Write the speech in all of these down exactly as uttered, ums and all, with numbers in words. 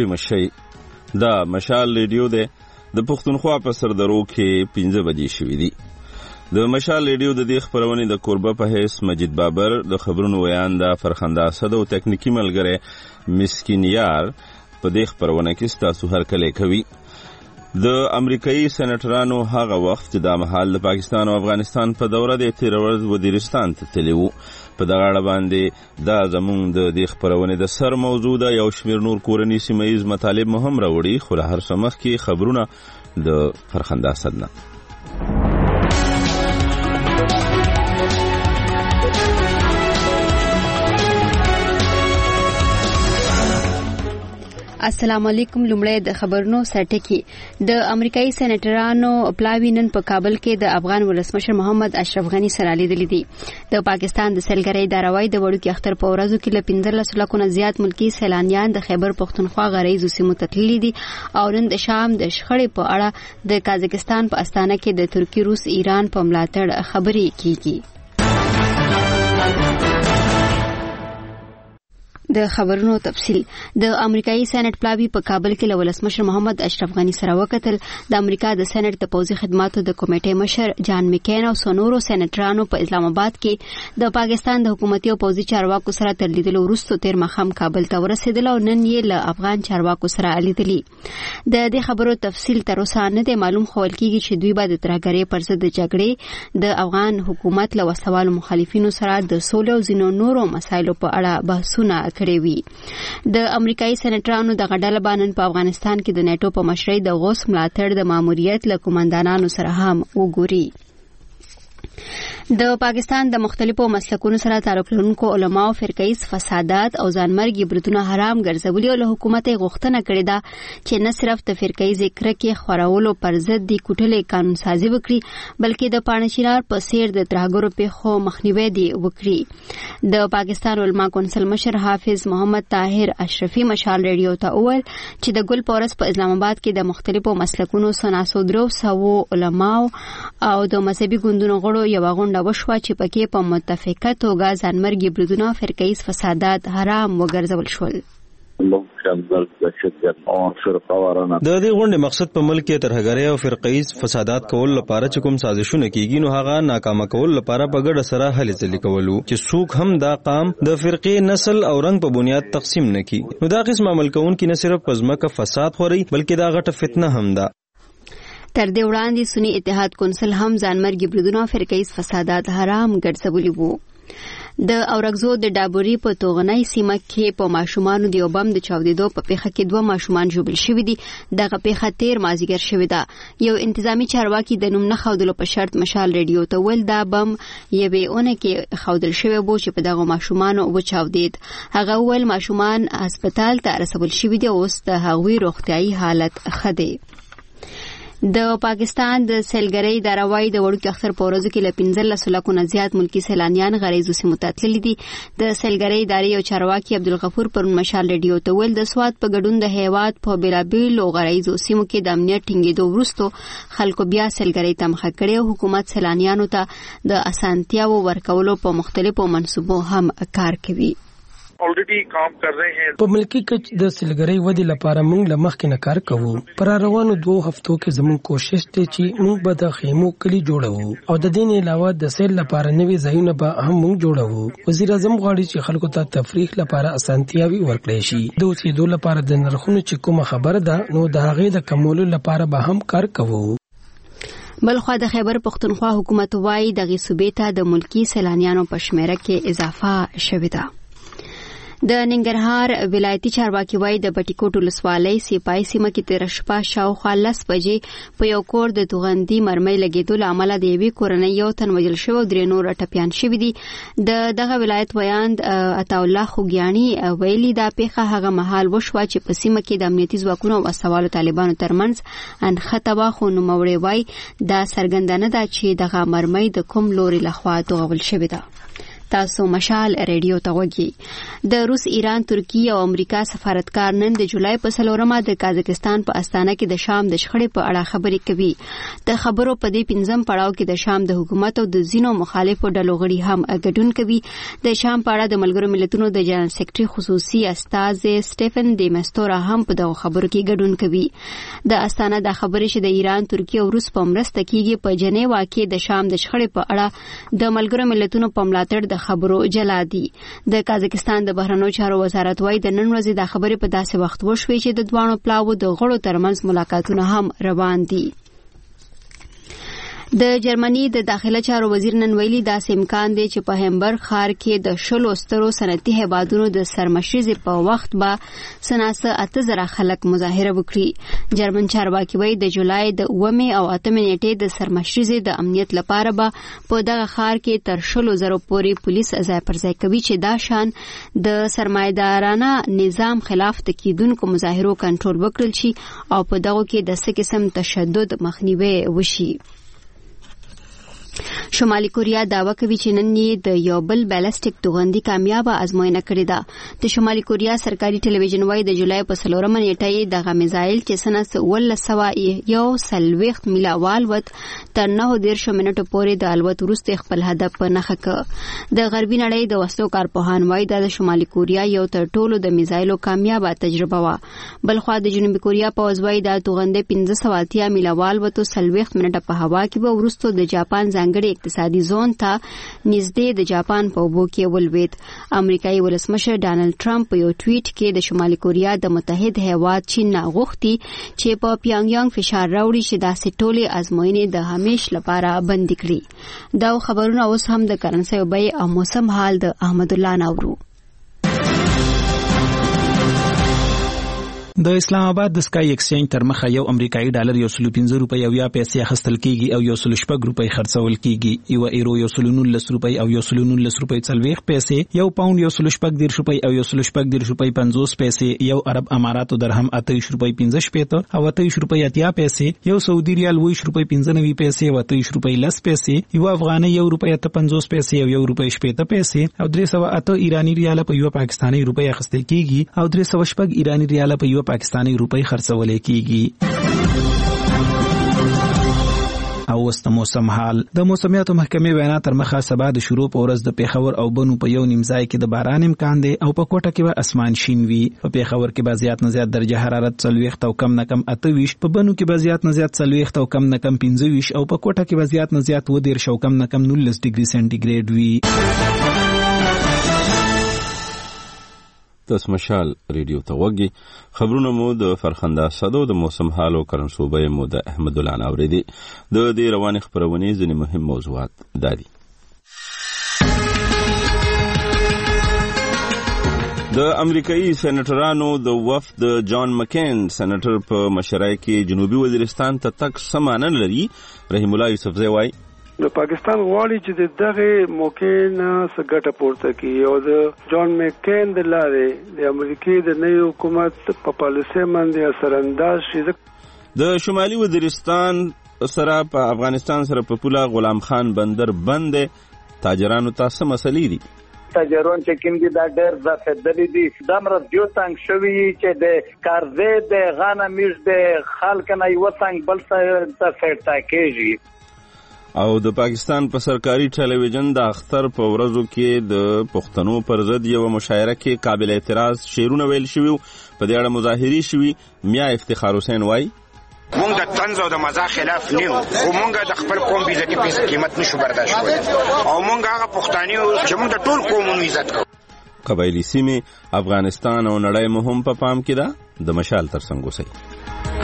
ستړي مشي. دا مشال ریډیو دی د پښتونخوا په سردرو کې پنځه بجې شوې دي. د مشال ریډیو د دې خبرونې د کوربه په حیث مجید بابر، د خبرونو ویانده فرخنده اسد او تکنیکی ملګری مسکین یار په دې خبرونه کې ستاسو هرکلی کوي. د امریکایي سېنیټرانو هغه وخت چې دا مهال د پاکستان او افغانستان په دوره د تیر ورځ وزیرستان ته تللی وو، په دغه اړه باندې دا زموږ د دې خبرونې د سر موضوع ده. یو شمېر نور کورني سیمه ییز مطالب مو هم راوړي، خو له هر څه مخکې خبرونه د فرخنده اسد نه. السلام علیکم. لومړی د خبرونو سرټکی. د امریکایي سېنیټرانو پلاوی نن په کابل کې د افغان ولسمشر محمد اشرف غنی سره لیدلې دي. د پاکستان د سیلګرۍ ادارې د وړوکي اختر په ورځو کې له پنځلس لکو نه زیات ملکی سیلانیان د خیبر پښتونخوا غریزو سیمو ته تللي دي او نن د شام د شخړې په اړه د قازقستان په استانه کې د ترکی، روس، ایران په ملاتړ خبرې کیږي. د خبرونو تفصیل. د امریکایي سېنات پلاوی په کابل کې له ولسمشر محمد اشرف غنی سره وکتل. د امریکا د سېنات د پوځي خدماتو د کمیټې مشر جان مکین او سونورو سېناترانو په اسلام آباد کې د پاکستان د حکومتي او پوځي چارواکو سره تر لیدلو وروسته تیر مخام کابل ته ورسېدل او نن یې له افغان چارواکو سره لیدلي. د دې خبرو تفصیل تر اوسه نه دی معلوم، خو ول کېږي چې دوی به د ترهګرۍ پر ضد د جګړې د افغان حکومت له وسوالو مخالفینو سره د سولې او ځینو نورو مسایلو په اړه بحثونه کړي وي. د امریکایي سېنیټرانو د غډل بانن په افغانستان کې د نیټو په مشرۍ د غوث ملاتړ د ماموریت له قومندانانو سره هم وګوري. د پاکستان د مختلفو مسلکونو سره تعلق لرونکو علماو فرقیز فسادات او ځانمرګي بریدونه حرام ګرځولي او له حکومت غوښتنه کړې ده چې نه صرف د فرقیز کرکې خورولو پر ضد د کوټلې قانون سازي وکړي، بلکې د پانچیرار په سیر د ترهګرو پیښو مخنیوي دی وکړي. د پاکستان علما کونسل مشر حافظ محمد طاهر اشرفي مشال ریډیو ته وویل چې د ګل پورس په اسلام آباد کې د مختلفو مسلکونو سناسو درو سو علماو او د مذهبي ګوندونو غړو یو غونډه وشوه چې پکې په متفقه توګه ځانمرګي بریدونه فرقیز فسادات حرام وګرځول شول. د دې غونډې مقصد په ملک کې ترهګرۍ او فرقیز فسادات کول لپاره چې کوم سازشونه کیږي نو هغه ناکامه کول لپاره په ګډه سره هلې ځلې کولو چې څوک هم دا قام د فرقې نسل او رنګ په بنیاد تقسیم نکړي. نو دا قسم عمل کوونکي نه صرف په ځمکه فساد خوري بلکې دا غټه فتنه هم ده. تر دې وړاندې سنی اتحاد کونسل هم ځانمرګي بریدونه فرقیز فسادات حرام ګرځولي وو. د اورګزو د ډابوري په توغنۍ سیمه کې په ماشومان د یو بم د چاودېدو په پیښه کې دوه ماشومان ژوبل شوي دي. دغه پیښه تیر مازیګر شوې ده. یو انتظامی چارواکي د نوم نه ښودلو په شرط مشال ریډیو ته ویل دا بم یوې اونۍ کې ښودل شوی و چې په دغه ماشومانو وچاودېد. هغه ویل ماشومان هسپتال ته رسول شوي دي او اوس د هغوی روغتیايي حالت ښه دی. د پاکستان د سیلګرۍ ادارې د وړوکي اختر په ورځو کې له پنځلس لکو نه زیات ملکی سیلانیان غریزو سیمو ته تللي دي. د سیلګرۍ ادارې او چارواکي عبدالغفور پرون مشال ریډیو ته ویل د سواد په ګډون د هیواد په بیلابیلو غریزو سیمو کې د امنیت ټینګېدو وروسته خلکو بیا سیلګرۍ ته مخه کړې او حکومت سیلانیانو ته د اسانتیاو ورکولو په مختلفو منصوبو هم کار کوي. ऑलरेडी काम कर रहे हैं. په ملکی کچ د سیلګرۍ ودی لپاره موږ لمخ کې نه کار کوو. پر روانو دوه هفتو کې زموږ کوشش دی چې موږ به د خیمو کلی جوړو او د دې علاوه د سیل لپاره نوي ځایونه به هم موږ جوړو. وزیر اعظم غواړي چې خلکو ته تفریح لپاره اسانتیاوي ورکړي شي. د اوسېدو لپاره د نرخونو چې کومه خبره ده نو د هغې د کمولو لپاره به هم کار کوو. بلخوا د خیبر پښتونخوا حکومت وايي دغه صوبې ته د ملکی سیلانیانو په شمیره کې اضافه شوې ده. د ننګرهار ولایتي چارواکي وايي د بټیکوټ ولسوالۍ سیپای سیمه کې تیر شپه شاوخوا لس بجې په یو کور د توغندي مرمۍ لګېدو له امله د یوې کورنۍ یو تن وژل شوی او درې نور ټپیان شوي دي. د دغه ولایت ویاند عطاالله خوګیاڼي ویلي دا پیښه هغه مهال وشوه چې په سیمه کې د امنیتي ځواکونو او وسوالو طالبانو ترمنځ انښته وه، خو نوموړی وايي دا څرګنده نه ده چې دغه مرمۍ د کوم لوري لخوا توغول شوې ده. تاسو مشال ریډیو ته وګورئ. د روس، ایران، ترکیه او امریکا سفارتکار نن د جولای په څلورمه د قازقستان په استانه کې د شام د شخړې په اړه خبرې کوي. د خبرو په دې پنځم پړاو کې د شام د حکومت او د ځینو مخالفو ډلو غړي هم ګډون کوي. د شام په اړه د ملګرو ملتونو د جنرال سیکریټري خصوصي استازي سټيفن ډي مستورا هم په دغه خبرو کې ګډون کوي. د استانه د خبرې چې د ایران، ترکیه او روس په مرسته کېږي په جنیوا کې د شام د شخړې په اړه د ملګرو ملتونو په ملاتړ د خبرو جلا دي. د قازقستان د بهرنیو چارو وزارت وايي د نن ورځې د خبرې په داسې وخت وشوي چې د دوانو پلاوو د غړو ترمنځ ملاقاتونه هم روان دي. د جرمني د داخله چارو وزیر نن ویلي داسې امکان دی چې په هامبرګ ښار کې د شلو سترو صنعتي هیوادونو د سرمشریزې په وخت به سناسه اته زره خلک مظاهره وکړي. جرمن چارواکي وایي د جولای د اوومې او اتمې نیټې د سرمشریزې د امنیت لپاره به په دغه ښار کې تر شلو زرو پورې پولیس ځای پر ځای کوي چې دا شان د سرمایدارانه نظام خلاف د کېدونکو مظاهرو کنټرول وکړل شي او په دغو کې د څه قسم تشدد مخنیوي وشي. شمالي کوریا دعوا کوي چې نن یې د یو بل بالستیک توغندي کامیابه ازموینه کړې ده. د شمالي کوریا سرکاري ټلویزیون وايي د جولای په څلورمه نیټه یې دغه میزایل چې سنه ولس سوه یو څلوېښت میله والوت تر نهه دېرشو منټو پورې د الوت وروسته خپل هدف په نښه کړ. د غربي نړۍ د وسلو کارپوهان وايي دا د شمالي کوریا یو تر ټولو د میزایلو کامیابه تجربه وه. بلخوا د جنوبي کوریا پوځ وايي دا توغندي پنځه سوه اتیا میله والوت او څلوېښت منټه په هوا کې به وروسته د جاپان ځانګړي اقتصادي زون ته نږدې د جاپان په اوبو کې ولوېد. امریکایي ولسمشر ډانلډ ټرمپ په یو ټویټ کې د شمالي کوریا د متحد هیواد چین نه غوښتي چې په پیانګ یانګ فشار راوړي چې داسې ټولې ازموینې د همیش لپاره بند کړي. دا خبرونه اوس هم د کرنسۍ او بیې او موسم حال د احمد الله ناورو. د اسلام آباد د سکای ایکسچینج تر مخه یو امریکایي ډالر یو سل پنځه روپۍ او یا پیسې اخیستل کیږي او یو سل شپږ روپۍ خرڅول کیږي. یو ایرو یو سل نولس روپۍ او یو سل نولس روپۍ څلوېښت پیسې، یو پاوند یو سل شپږ دېرش روپۍ او یو سل شپږ دېرش روپۍ پنځوس پیسې، یو عرب اماراتو درهم اته ویشت روپۍ پنځه شپېته او اته ویشت روپۍ اتیا پیسې، یو سعودي ریال اوه ویشت روپۍ پنځه نوي پیسې او اته ویشت روپۍ لس پیسې، یو افغانۍ یو روپۍ اته پنځوس پیسې او یو روپۍ شپېته پیسې او درې سوه اته ایراني ریاله په یو پاکستاني روپۍ اخیستل کیږي او درې سوه شپږ ایراني ریاله په یو پاکستاني روپۍ خرڅول کیږي. او اوس د موسم حال. د موسمیاتو محکمې وینا تر مخه سبا د شروع په ورځ د پیښور او بنو په یو نیم ځای کې د باران امکان دی او په کوټه کې به اسمان شین وي. په پیښور کې به زیات نه زیات درجه حرارت څلوېښت او کم نه کم اته ویشت، په بنو کې به زیات نه زیات څلوېښت او کم نه کم پنځه ویشت او په کوټه کې به زیات نه زیات اوه دېرش او کم نه کم نولس ډیګري سنټیګریډ وي. تاسو مشال ریډیو ته وګورئ. خبرونه مو د فرخنده صدو د موسم حال او کرنسوبه مو د احمد الله ناوري دي. د دې رواني خبرونه ځینې مهم موضوعات دادي. د امریکایي سېنیټرانو د وفد جان مکین سېنیټر په مشرۍ کې جنوبي وزیرستان ته تک سمانه لري. رحیم الله یوسفزی وایي د پاکستان غواړي چې د دغه موقع نه څه ګټه پورته کړي او د جان مکین د لارې د امریکای د نوي حکومت په پالیسۍ باندې اثرانداز شي. د شمالي وزیرستان سره په افغانستان سره په پوله غلام خان بندر بند تاجرانو ته څه مسلې دي؟ تاجران چې کوم دي دا ډېر زفدلي دي. دا مرز یو څنګه شوي چې د کارزې د غانه میش د خلک نه یو څنګه بل څه ته سیټا کېږي. او د پاکستان په سرکاري ټلویزیون د اختر په ورځو کې د پښتنو پر ضد یو مشاعره کې قابل اعتراض شعرونه ویل شوي، په دې اړه مظاهرې شوي. میا افتخار حسین وایي مونږ د طنز او د مزاح خلاف نه یو، خو مونږ د خپل قوم بې عزتي په قیمت نشو برداشت کولی او مونږ هغه پښتانه یو چې مونږ د ټول قومونو عزت کوو. قبایلي سیمې افغانستان او نړۍ مو هم په پام کې ده. د مشال ترڅنګ اوسئ.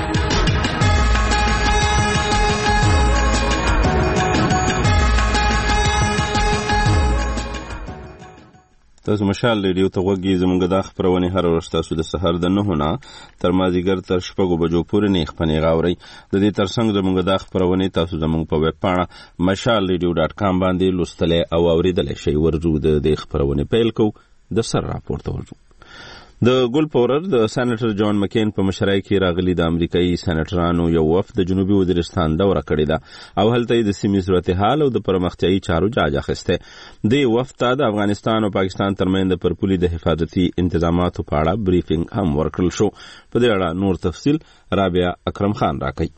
تاسو مشال ریډیو ته وګورئ. زموږ د خبرونه هر ورځ تاسو د سحر د نهو نه تر مازیګر تر شپږو بجو پورې نه خپنې غاوري. د دې ترڅنګ زموږ د خبرونه تاسو زموږ په ویب پاڼه مشال ریډیو ډاټ کام باندې لوستلې او اوریدلې شئ. ورجو د دې خبرونه پیل کو د سر راپورته ورجو. د ګل پورر د سېنیټر جان مکین په مشرۍ کې راغلي د امریکایي سېنیټرانو یو وفد د جنوبي وزیرستان دوره کړې ده او هلته د سیمې صورتحال او د پرمختیايي چارو جاج اخیسته. د وفد ته د افغانستان او پاکستان ترمنځ پر پولي د حفاظتي انتظاماتو په اړه بریفینګ هم ورکړل شو. په دې اړه نور تفصیل رابعه اکرم خان راکړي.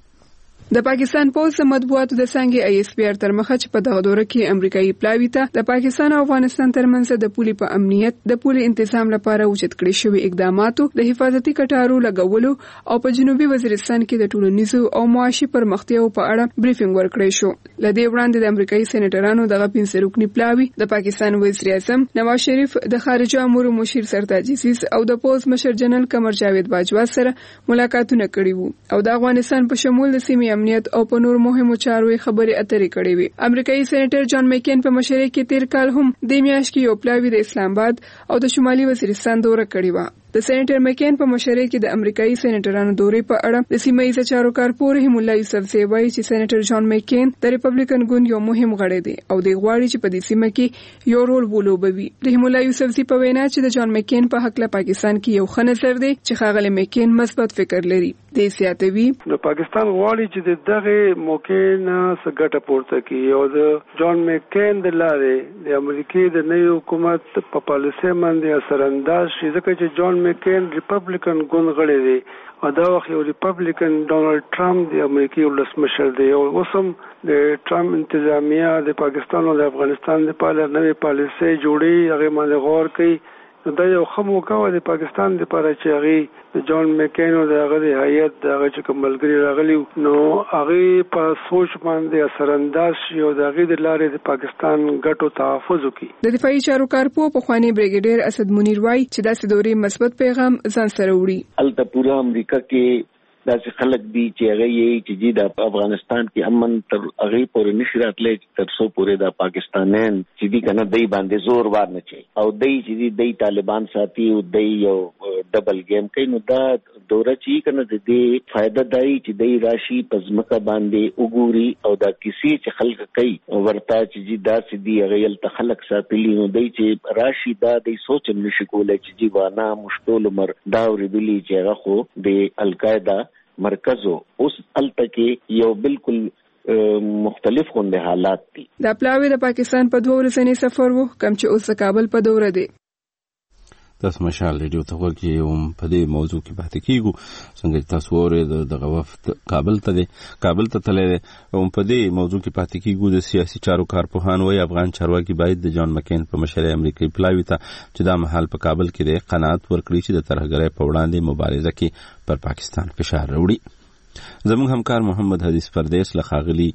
د پاکستان پولیس مطبوعاتو د څنګه ای اس پی ار تر مخه چې په دغه دوره کې امریکایي پلاوی ته د پاکستان او افغانستان ترمنځ د پولي په امنیت د پولي تنظیم لپاره وجود کړی شوی اقداماتو د حفاظتي کټارو لګولو او په جنوبي وزیرستان کې د ټولنیزو او معاشي پرمختیاو په اړه بریفینګ ورکړی شو. لدې وړاندې د امریکایي سېنیټرانو دغه پنځه رکنی پلاوی د پاکستان وزیر اعظم نواز شریف، د خارجه امور مشیر سرتاج عزیز او د پولیس مشر جنرال قمر جاوید باجوا سره ملاقاتونه کړي وو او د افغانستان په شمول د سیمې امنیت او په نور مهمو چارو خبرې اترې کړې وي. امریکایي سېنیټر جان مکین په مشرۍ کې تیر کال هم د میاشت کې یو پلاوی د اسلام آباد او د شمالي وزیرستان دوره کړې و. د سېنیټر مکین په مشرۍ کې د امریکایي سېنیټرانو دورې په اړه د سیمه ییز چارو کارپور رحیم الله یوسفزی وایي چې سېنیټر جان مکین د ریپبلیکن ګوند یو مهم غړی دی او د غواړي چې په دې سیمه کې یو رول ولوبوي. رحیم الله یوسفزی په وینا چې د جان مکین په حق له پاکستان کې یو ښه نظر دی چې ښاغلی مکین مثبت فکر لري. د سیاتوي د پاکستان غواړي چې دغه موقع نه سګټه پورته کړي او د جان مکین د لارې د امریکای د نوي حکومت په پالیسۍ باندې اثر انداز شي، ځکه چې جان مکین ریپبلیکن ګوند غړی دی او دا وخت یو ریپبلیکن ډونالد ټرمپ د امریکای ولسمشر دی او اوس هم د ټرمپ انتظامیه د پاکستان او د افغانستان لپاره نوې پالیسۍ جوړي، هغه باندې غور کوي. دا یو ښه موقع و د پاکستان لپاره چې هغه جان مکین او د هغه د هیئت د هغه چې کوم ملګري راغلي نو هغه په سوچ باندې اثر انداز شي او د هغه د لارې د پاکستان ګټو تحفظ وکړي. د دفاعي چارو کارپو پخوانی بریګیډیر اسد منیر وایي چې داسې دورې مثبت پیغام ځان سره وړي. الته پورا امریکا کې داسې خلک دي چې هغه یې چې د افغانستان کې امن تر هغه پورې نشي راتلی تر څو پورې د پاکستانیان چې دي کنه دای باندې زور وار نه چي او دای چې دای طالبان ساتي او دای یو ډبل گیم کوي. نو دا دوره چې کنه د دې فائدہ دای چې دای راشي پزمکه باندې وګوري او دا کسی چې خلک کوي ورته چې داسې دي هغه یل تخلق ساتلی نو دای چې راشي دا دای سوچ نشي کولای چې جیوانا مشکل عمر دا ورېدلی چې هغه خو د القاعده مرکزو اوس التکه یو بالکل مختلف غونډه حالات دي. د پلاوی د پاکستان په دوه ورځنی سفر وو کوم چې اوس د کابل په دوره دی. تاسو مشال ریډیو ته ورګي هم په دې موضوع کې پاتې کیږو څنګه تاسو ورې د وفد کابل ته دی کابل ته تللی او په دې موضوع کې پاتې کیږو. د سیاسي چارو کارپوهان وایي افغان چارواکي باید د جان مکین په مشرۍ امریکایي پلاوی ته چې دا مهال په کابل کې دی قناعت ورکړي چې د ترهګرۍ په وړاندې مبارزه کې پر پاکستان فشار راوړي. زموږ همکار محمد حدیث پردیس له ښاغلي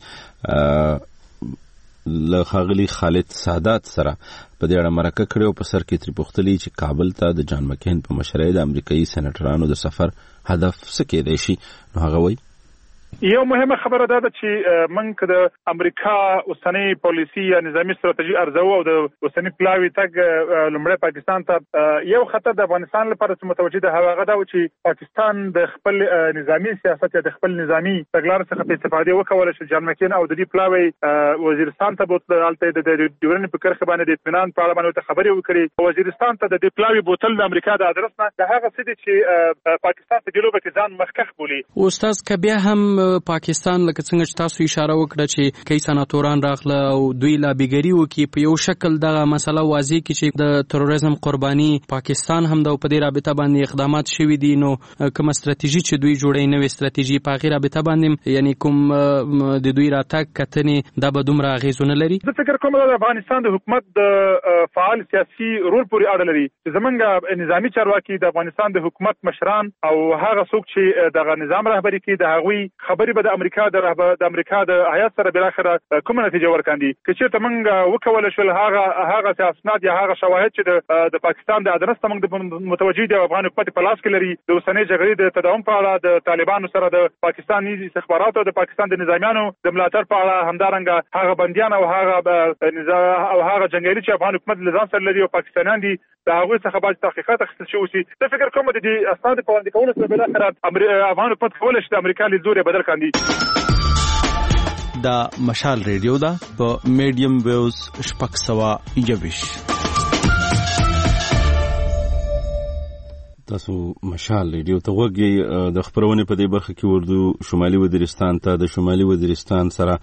له ښاغلي خالد سادات سره په دې اړه مرکه کړې او په سر کې ترې پوښتلي چې کابل ته د جان مکین په مشرۍ د امریکایي سېنیټرانو د سفر هدف څه کېدی شي. نو هغه وایي یو مهمه خبره ده چې موږ د امریکا اوسنۍ پالیسي یا نظامی ستراتیژي ارزو او د اوسنۍ پلاوی تګ لومړی پاکستان ته یو خطر د افغانستان لپاره چې متوجه ده هغه دا چې پاکستان د خپل نظامی سیاست یا د خپل نظامی تګلارې څخه په استفاده وکړي چې جان مکین او د دې پلاوی وزیرستان ته بوتل الته د ډیورن په کرخه باندې د اطمینان په اړه باندې خبرې وکړي. وزیرستان ته د دې پلاوی بوتل د امریکا د ادرس نه د هغه څه چې پاکستان ته جلوه کې ځان مخکخ بولي. استاد کبیا هم پاکستان لکه څنګه چې تاسو اشاره وکړه چې کای سناتوران راغله او دوی لابیګری وکي په یو شکل دغه مسله واضح کی چې د تروریزم قرباني پاکستان هم د په دې رابطه باندې اقدامات شوي دي. نو کوم ستراتیژي چې دوی جوړې نوې ستراتیژي په غیر رابطه باندې یعنی کوم د دوی راتګ کتنې د بدومره غیزونه لري. زه فکر کوم د افغانستان د حکومت د فعال سیاسي رول پورې اړه لري چې زمونږ نظامی چارواکي د افغانستان د حکومت مشران او هغه څوک چې دغه نظام رهبری کوي د هغوی خبرې به د امریکا د د امریکا د هیات سره بل اخره کومه نتیجه ورکاندي چې چې تمنګ وکول شول هغه هغه اسناد یا هغه شواهد چې د پاکستان د ادرس تمنګ متوجي د افغان حکومت په لاس کې لري د اوسنۍ جګړې د تداوم په اړه د طالبانو سره د پاکستاني استخباراتو او د پاکستان د نظامیانو د ملاتړ په اړه همدارنګه هغه بنديان او هغه او هغه جنگیالي چې افغان حکومت له ځان سره لري او پاکستانیان دي د هغه څخه باید تحقیقات اخیستل شي. زه فکر کوم د دې اسناد په وړاندې کولو سره بل اخره افغان حکومت کولای شي د امریکا لیدلوري بدل کړي. دا مشال ریډیو دا په میډیم ویوز شپږ سوه یوویشت. تاسو مشال ریډیو ته وګورئ. د خبرونې په دې برخه کې اردو شمالي وزیرستان ته د شمالي وزیرستان سره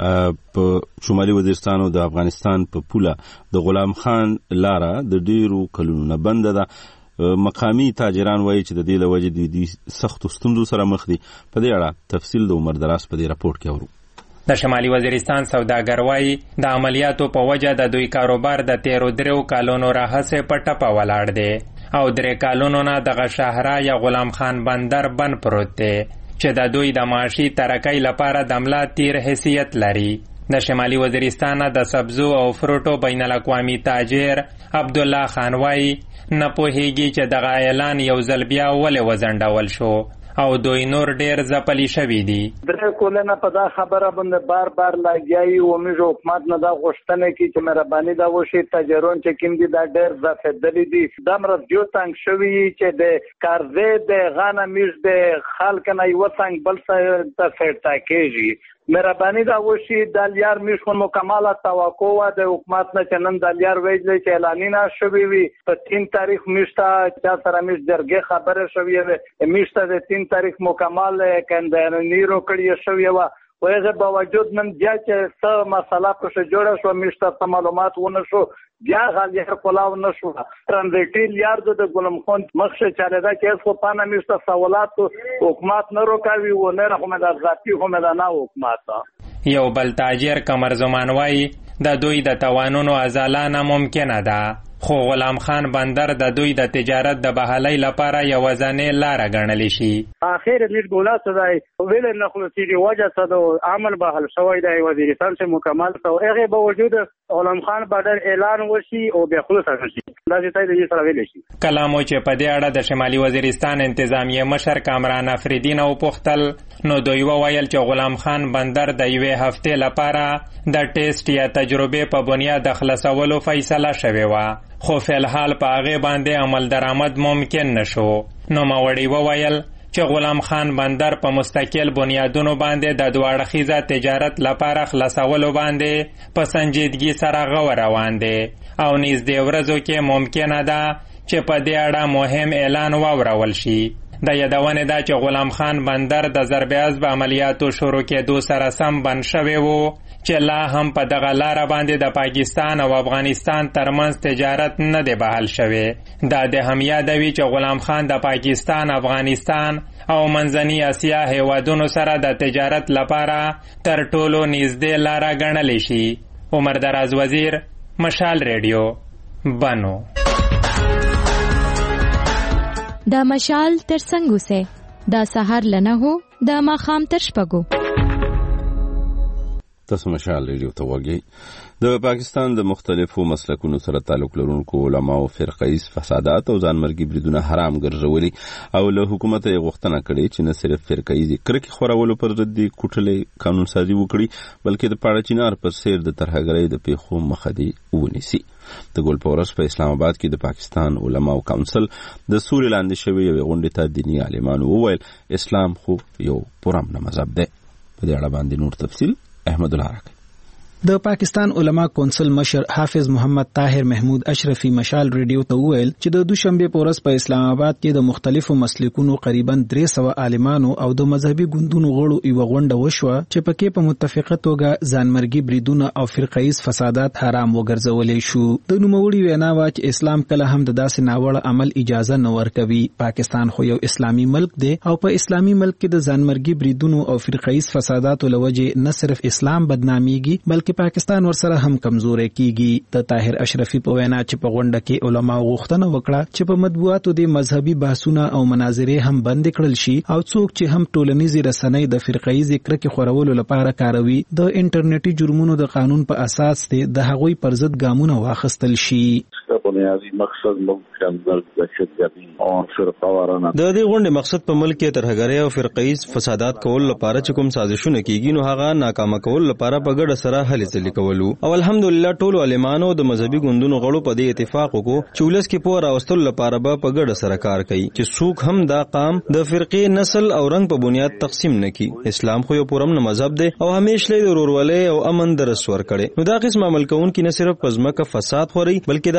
په شمالي وزیرستان او د افغانستان په پوله د غلام خان لاره د ډیرو کلونو نه بنده ده. مقامی تاجران وایي چې د دې له وجې د سختو ستونزو سره مخ دي. په دې اړه تفصیل د عمر دراز په دې راپورټ کې اورو. د شمالي وزیرستان سوداګر وایي د عملیاتو په وجه د دوی کاروبار د تیرو دریو کالونو راهیسې په ټپه ولاړ دی او درې کالونو نه دغه شاهرا یا غلام خان بندر بند پروت دی چې د دوی د معاشي ترقۍ لپاره د ملا تیر حیثیت لري. د شمالي وزیرستان د سبزو او فروټو بین الاقوامي تاجر عبدالله خان وایي نه پوهیږي چې دغه اعلان یو ځل بیا ولې وځنډول شو او دوی نور ډیر ځپلي شوي دي. درې کلونه په دا خبره باندې بار بار لاګیایي او موږ حکومت نه دا غوښتنه کوي چې مهرباني دا وشي تاجرون چې کوم دي دا ډیر ځفېدلي دي دا مرض جو تنګ شوي چې د کارزې د غانه میږ د خلک نه یو څنګه بل څه ته فېټا کېږي. مهرباني دا وشي د لیار میش خو مکمله توقع و د حکومت نه چې نن د لیار ویلي چې اعلانینا شوي وي په تین تاریخ میشته چې سره میش درګه خبره شوي وي میشته د تین تاریخ مکمل کندنیرو کړی شوی و او هغه باوجود نن بیا چې څه مسله په جوړه شو میشته معلومات ونه شو بیا غالیر کولاو نشو ترانزیټي لیار د ګلم خان مخشه چاله دا چې خو پانه میشته سوالات حکومت نه روکاوي و نه رحمت ذاتی هم نه حکومت. یو بل تاجر کمر زمان وای د دوی د توانونو ازالانه ممکنه ده خو غلام خان بندر د دوی د تجارت د بحالۍ لپاره یو ځانې لار غنل شي. اخر لیډ ګولات دی ویل نه خلاصي دی وجه څه د عمل بحال شوی دی وزیرستان څخه مکمل او هغه باوجود غلام خان بندر اعلان وشي او به خلاص شي دا چې تای د سره ویل شي. کلامو چې په دې اړه د شمالي وزیرستان انتظامیه مشر کامران افریدین او پختل نو دوی وویل چې غلام خان بندر د یوې هفته لپاره د ټیسټ یا تجربه په بنیاد خلاصولو فیصله شوی و خو فلحال په هغه باندې عمل درآمد ممکن نشو. نو ماوړی وویل چې غلام خان بندر په مستقل بنیادونو باندې د دوه اړخیزه تجارت لپاره خلاصولو باندې په سنجیدګي سره غو روان دی او نږدې ورځو کې ممکنه ده چې په دې اړه مهم اعلان واورول شي. د یادونه ده چې غلام خان بندر د ضربه‌از به عملیاتو شروع کېدو سره سم بند شوی و چې لا هم په دغه لاره باندې د پاکستان او افغانستان ترمنځ تجارت نه دی بحال شوی. دا د هم یادوي چې غلام خان د پاکستان، افغانستان او منځنۍ اسیا هیوادونو سره د تجارت لپاره تر ټولو نږدې لاره ګڼل شي. عمر دراز وزیر، مشال ریډیو، بنو. دا مشال تر څنګه سه دا سحر لنه هو دا ماخام تر شپګو. تاسو مشال ریډیو ته وګورئ. د پاکستان د مختلفو مسلکونو سره تعلق لرونکو علماو فرقیز فسادات او ځانمرګي بریدونه حرام ګرځولي او له حکومت یې غوښتنه کړې چې نه صرف فرقیز کرکې خورولو پر ضد د کوټلې قانون سازي وکړي بلکې د پاړه چینار پر سیر د ترهګرۍ د پیښو مخه دی ونیسي. د ګول پورس په اسلام آباد کې د پاکستان علماو کونسل د سوري لاندې شوی یو غونډه ته دینی عالمانو وویل اسلام خو یو پرامن مذهب دی. په دې اړه باندې نور تفصیل احمد الحرق. د پاکستان علما کونسل مشر حافظ محمد طاهر محمود اشرفی مشال ریډیو ته وویل چې د دوشنبه پورس په اسلام آباد کې د مختلفو مسلکونو تقریبا درې سوه عالمانو او د مذهبي ګوندونو غړو یو غونډه وشوه چې پکې په متفقه توګه ځانمرګي بریدونه او فرقیز فسادات حرام وګرځولې شو. د نوموړي وینا وا چې اسلام کله هم د داسې ناوړه عمل اجازه نه ورکوي. پاکستان خو یو اسلامي ملک دی او په اسلامي ملک کې د ځانمرګي بریدونو او فرقیز فساداتو لوجه نه صرف اسلام بدناميږي بلکې کې پاکستان ورسره هم کمزوري کیږي. د طاهر اشرفي په وینا چې په غونډه کې علما غوښتنه وکړه چې په مطبوعاتو د مذهبي بحثونه او مناظرې هم بند کړل شي او څوک چې هم ټولنیزي رسنۍ د فرقایي ذکر کې خورولو لپاره کاروي د انټرنیټي جرمونو د قانون په اساس د هغوی پر ضد ګامونه واخیستل شي. بنیادی مقصد ملک اندر دهشتګردي او فرقوارانه د دې غونډې مقصد په ملک کې ترهګرۍ او فرقیز فسادات کول لپاره چې کوم سازشونه کیږي نو هغه ناکامه کول لپاره په ګډه سره هلې ځلې کولو او الحمدلله ټولو عالمانو د مذهبي ګوندونو غړو په دې اتفاق وکړو چې ولس کې پوره راوستلو لپاره به په ګډه سره کار کوي چې څوک هم دا قام د فرقې نسل او رنګ په بنیاد تقسیم نه کی. اسلام خو یو پرامن مذهب دی او همیشه د ورورولۍ او امن درس ورکړي. نو دا قسم عمل کوونکي نه صرف پزماکه فساد خوري بلکې دا غټه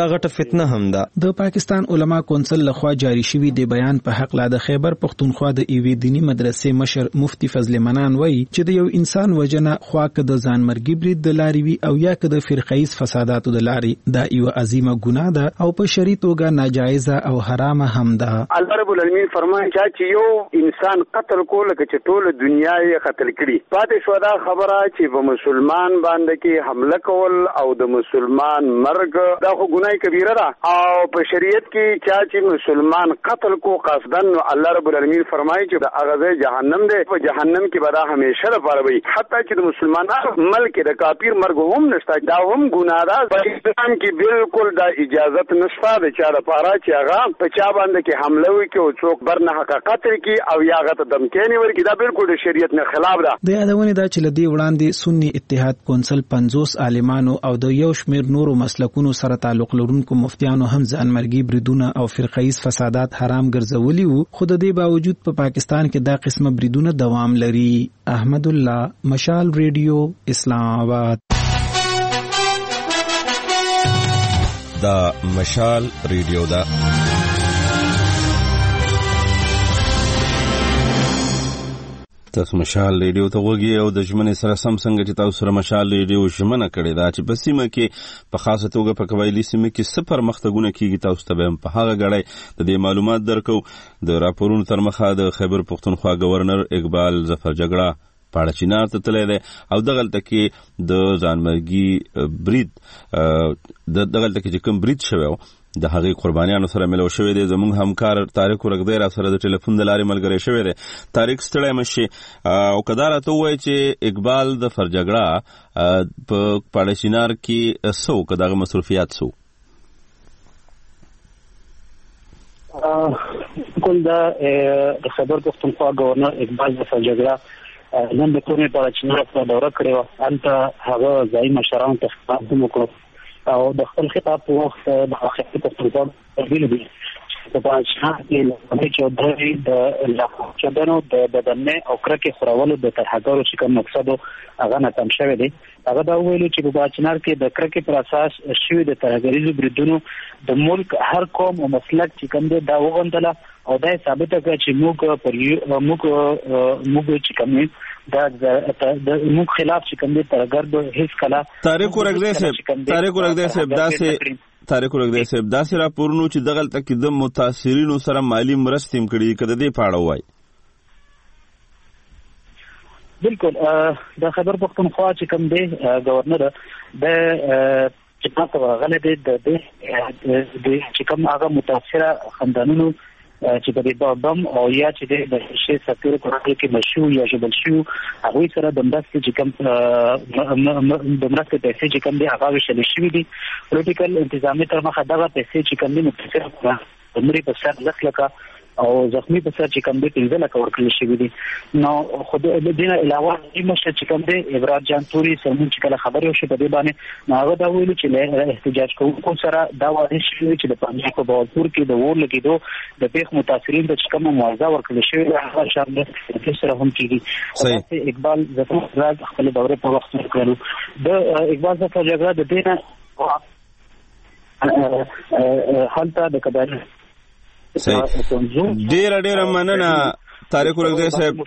حیثیت نه هم ده. د پاکستان علما کونسل لخوا جاری شوی د بیان په حق لا د خیبر پختونخوا د ایوی دینی مدرسې مشر مفتی فضل منان وایي چې د یو انسان وجنه خوا که د ځانمرګي برید د لارې وي او یا که د فرقه‌ایز فساداتو د لارې دا یو عظیمه ګناه ده او په شرعي توګه ناجایزه او حرامه هم ده. الله رب العالمین فرمایي چې یو انسان قتل کول چې ټول دنیا یې قتل کړي پاتې شو دا خبره چې په مسلمان باندې کې حمله کول او د مسلمان مرګ دا خو ګناه کبیره ده او په شریعت کې چې مسلمان قتل کو قصدن نو الله رب العالمین فرمایي چې دا هغه جهنم دی په جهنم کې به دا همیشه لپاره وي حتی چې د مسلمانانو ملک د کافر مرګ هم نشته دا هم ګناه ده په اسلام کې بالکل دا اجازه نشته د چا لپاره چې هغه په چا باندې کې حمله وکړي او څوک برنه حقیقت کې او یا هغه ته دمکې ورکړي دا بالکل د شریعت نه خلاف ده. د یادونه دا چې لدی وړاندې سنی اتحاد کونسل پنځوس عالمانو او د یو شمیر نورو مسلکونو سره تعلق لرونکو مفتیانو هم ځانمرګي بریدونه او فرقه‌ایز فسادات حرام ګرځولي وو خو د دې باوجود په پا پاکستان کې دا قسمه بریدونه دوام لري. احمد الله، مشال ریډیو، اسلام آباد. دا مشال ریډیو دا تاسو مشال ریډیو ته وګورئ او د ژمنې سره سم څنګه چې تاسو سره مشال ریډیو ژمنه کړې ده چې په سیمه کې په خاصه توګه په قبایلی سیمه کې سفر مختګونه کیږي تاسو ته به په هغه غړې د دې معلومات درکو. د راپورونو تر مخه د خیبر پختونخوا گورنر اقبال ظفر جګړه پاړه چینار ته تللی دی او دغلته کې د ځانمرګي برید د دغلته کې چې کوم برید شوی د هغې قربانیانو سره ملو شوی دی. زموږ همکار طارق ورغدی را سره د ټلیفون د لارې ملګری شوی دی. طارق ستړی مه شي او که دا راته ووایي چې اقبال ظفر جګړه په پاړه چینار کې څه و که د هغه مصروفیات څه و؟ کل د خیبر پختونخوا گورنر اقبال ظفر جګړه نن د کورنۍ پاړه چینار په دوره کړې وه. هلته هغه ځایي مشرانو ته خطاب هم وکړو او د خپل خطاب په وخت د خیبر پختونخوا تربیل دي په پاړه چینار کې لومړی چودهري د لاکو چودنو د بدنې او کرکې خورولو د ترهګرو چې کوم مقصد هغه ناکام شوی دی. هغه دا ویلي چې په پاړه چینار کې د کرکې پر اساس شوي د ترهګریزو بریدونو د ملک هر قوم او مسلک چې کوم دی دا وغندله او دا ثابته کړه چې موږ پر موږ موږ چې کوم دا د موږ خلاف چې کوم دی ترهګر هیڅ کله طارق ورغدی صاحب طارق ورغدی صاحب داسې طارق ورغدی صاحب داسې راپورونو چې دغلته کې د متاثرینو سره مالی مرستې هم کړي کده دې پاړه وای. بالکل د خیبر پختونخوا چې کوم دی گورنر د چې تاسو ورغله د د چې کوم هغه متاثره خاندانونو چې په دې بم او یا چې د شي سکتور کې مشهور یا جبل شو هغه سره د مرستې چې کوم د مرستې پیسې چې کوم دی هغه وشل شوی دي. پولیټیکل انتظامی تر مخه دغه پیسې چې کوم دي متاثره عمرې په سر لکه او زخمی په سر چې کوم دی پنځه لکه ورکړل شوی دي. نو خو د دې نه علاوه مشر چې کوم دی ابراهیم جان توري سمون چې کله خبرې وشي په دې باندې نو هغه دا ویلي چې احتجاج کوونکو سره دا وعده شوی چې د پنځه په باور کې د ور لګیدو د پیښ متاثرین د کومه معاوضه ورکړل شوی هغه شامل دي سره هم کیږي. اقبال ظفر جګړه خپل دوره په وخت کړو د اقبال ظفر جګړه د دینه حالت د قبایل ډیر ډیر مننه طارق ورغدی صاحب.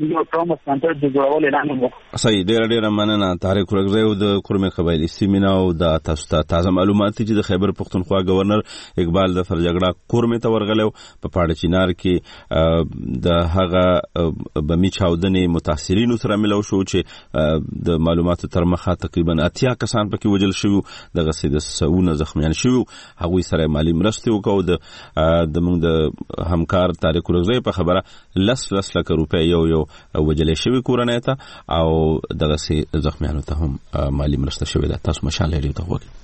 صحیح ډیر ډیر مننه طارق ورغدی او د کورمه قبایلی سیمینه او د تاسو ته تازه معلومات چې د خیبر پختونخوا گورنر اقبال ظفر جګړه کورمه ته ورغلو په پاړه چینار کې د هغه بمی چاودنې متاثرینو سره ملو شو چې د معلوماتو تر مخه تقریبا اتیا کسان پکې وجل شوی دغه سید سونه زخمیان شوی هغه سره مالی مرسته وکاو د د موږ د همکار طارق ورغدی په خبره لس لس لکه روپۍ یو یو وجلې شوی کورنۍ ته او دغه سي زخمیانو ته هم مالی مرسته شوی ده. تاسو مشال ریډیو ته وګورئ.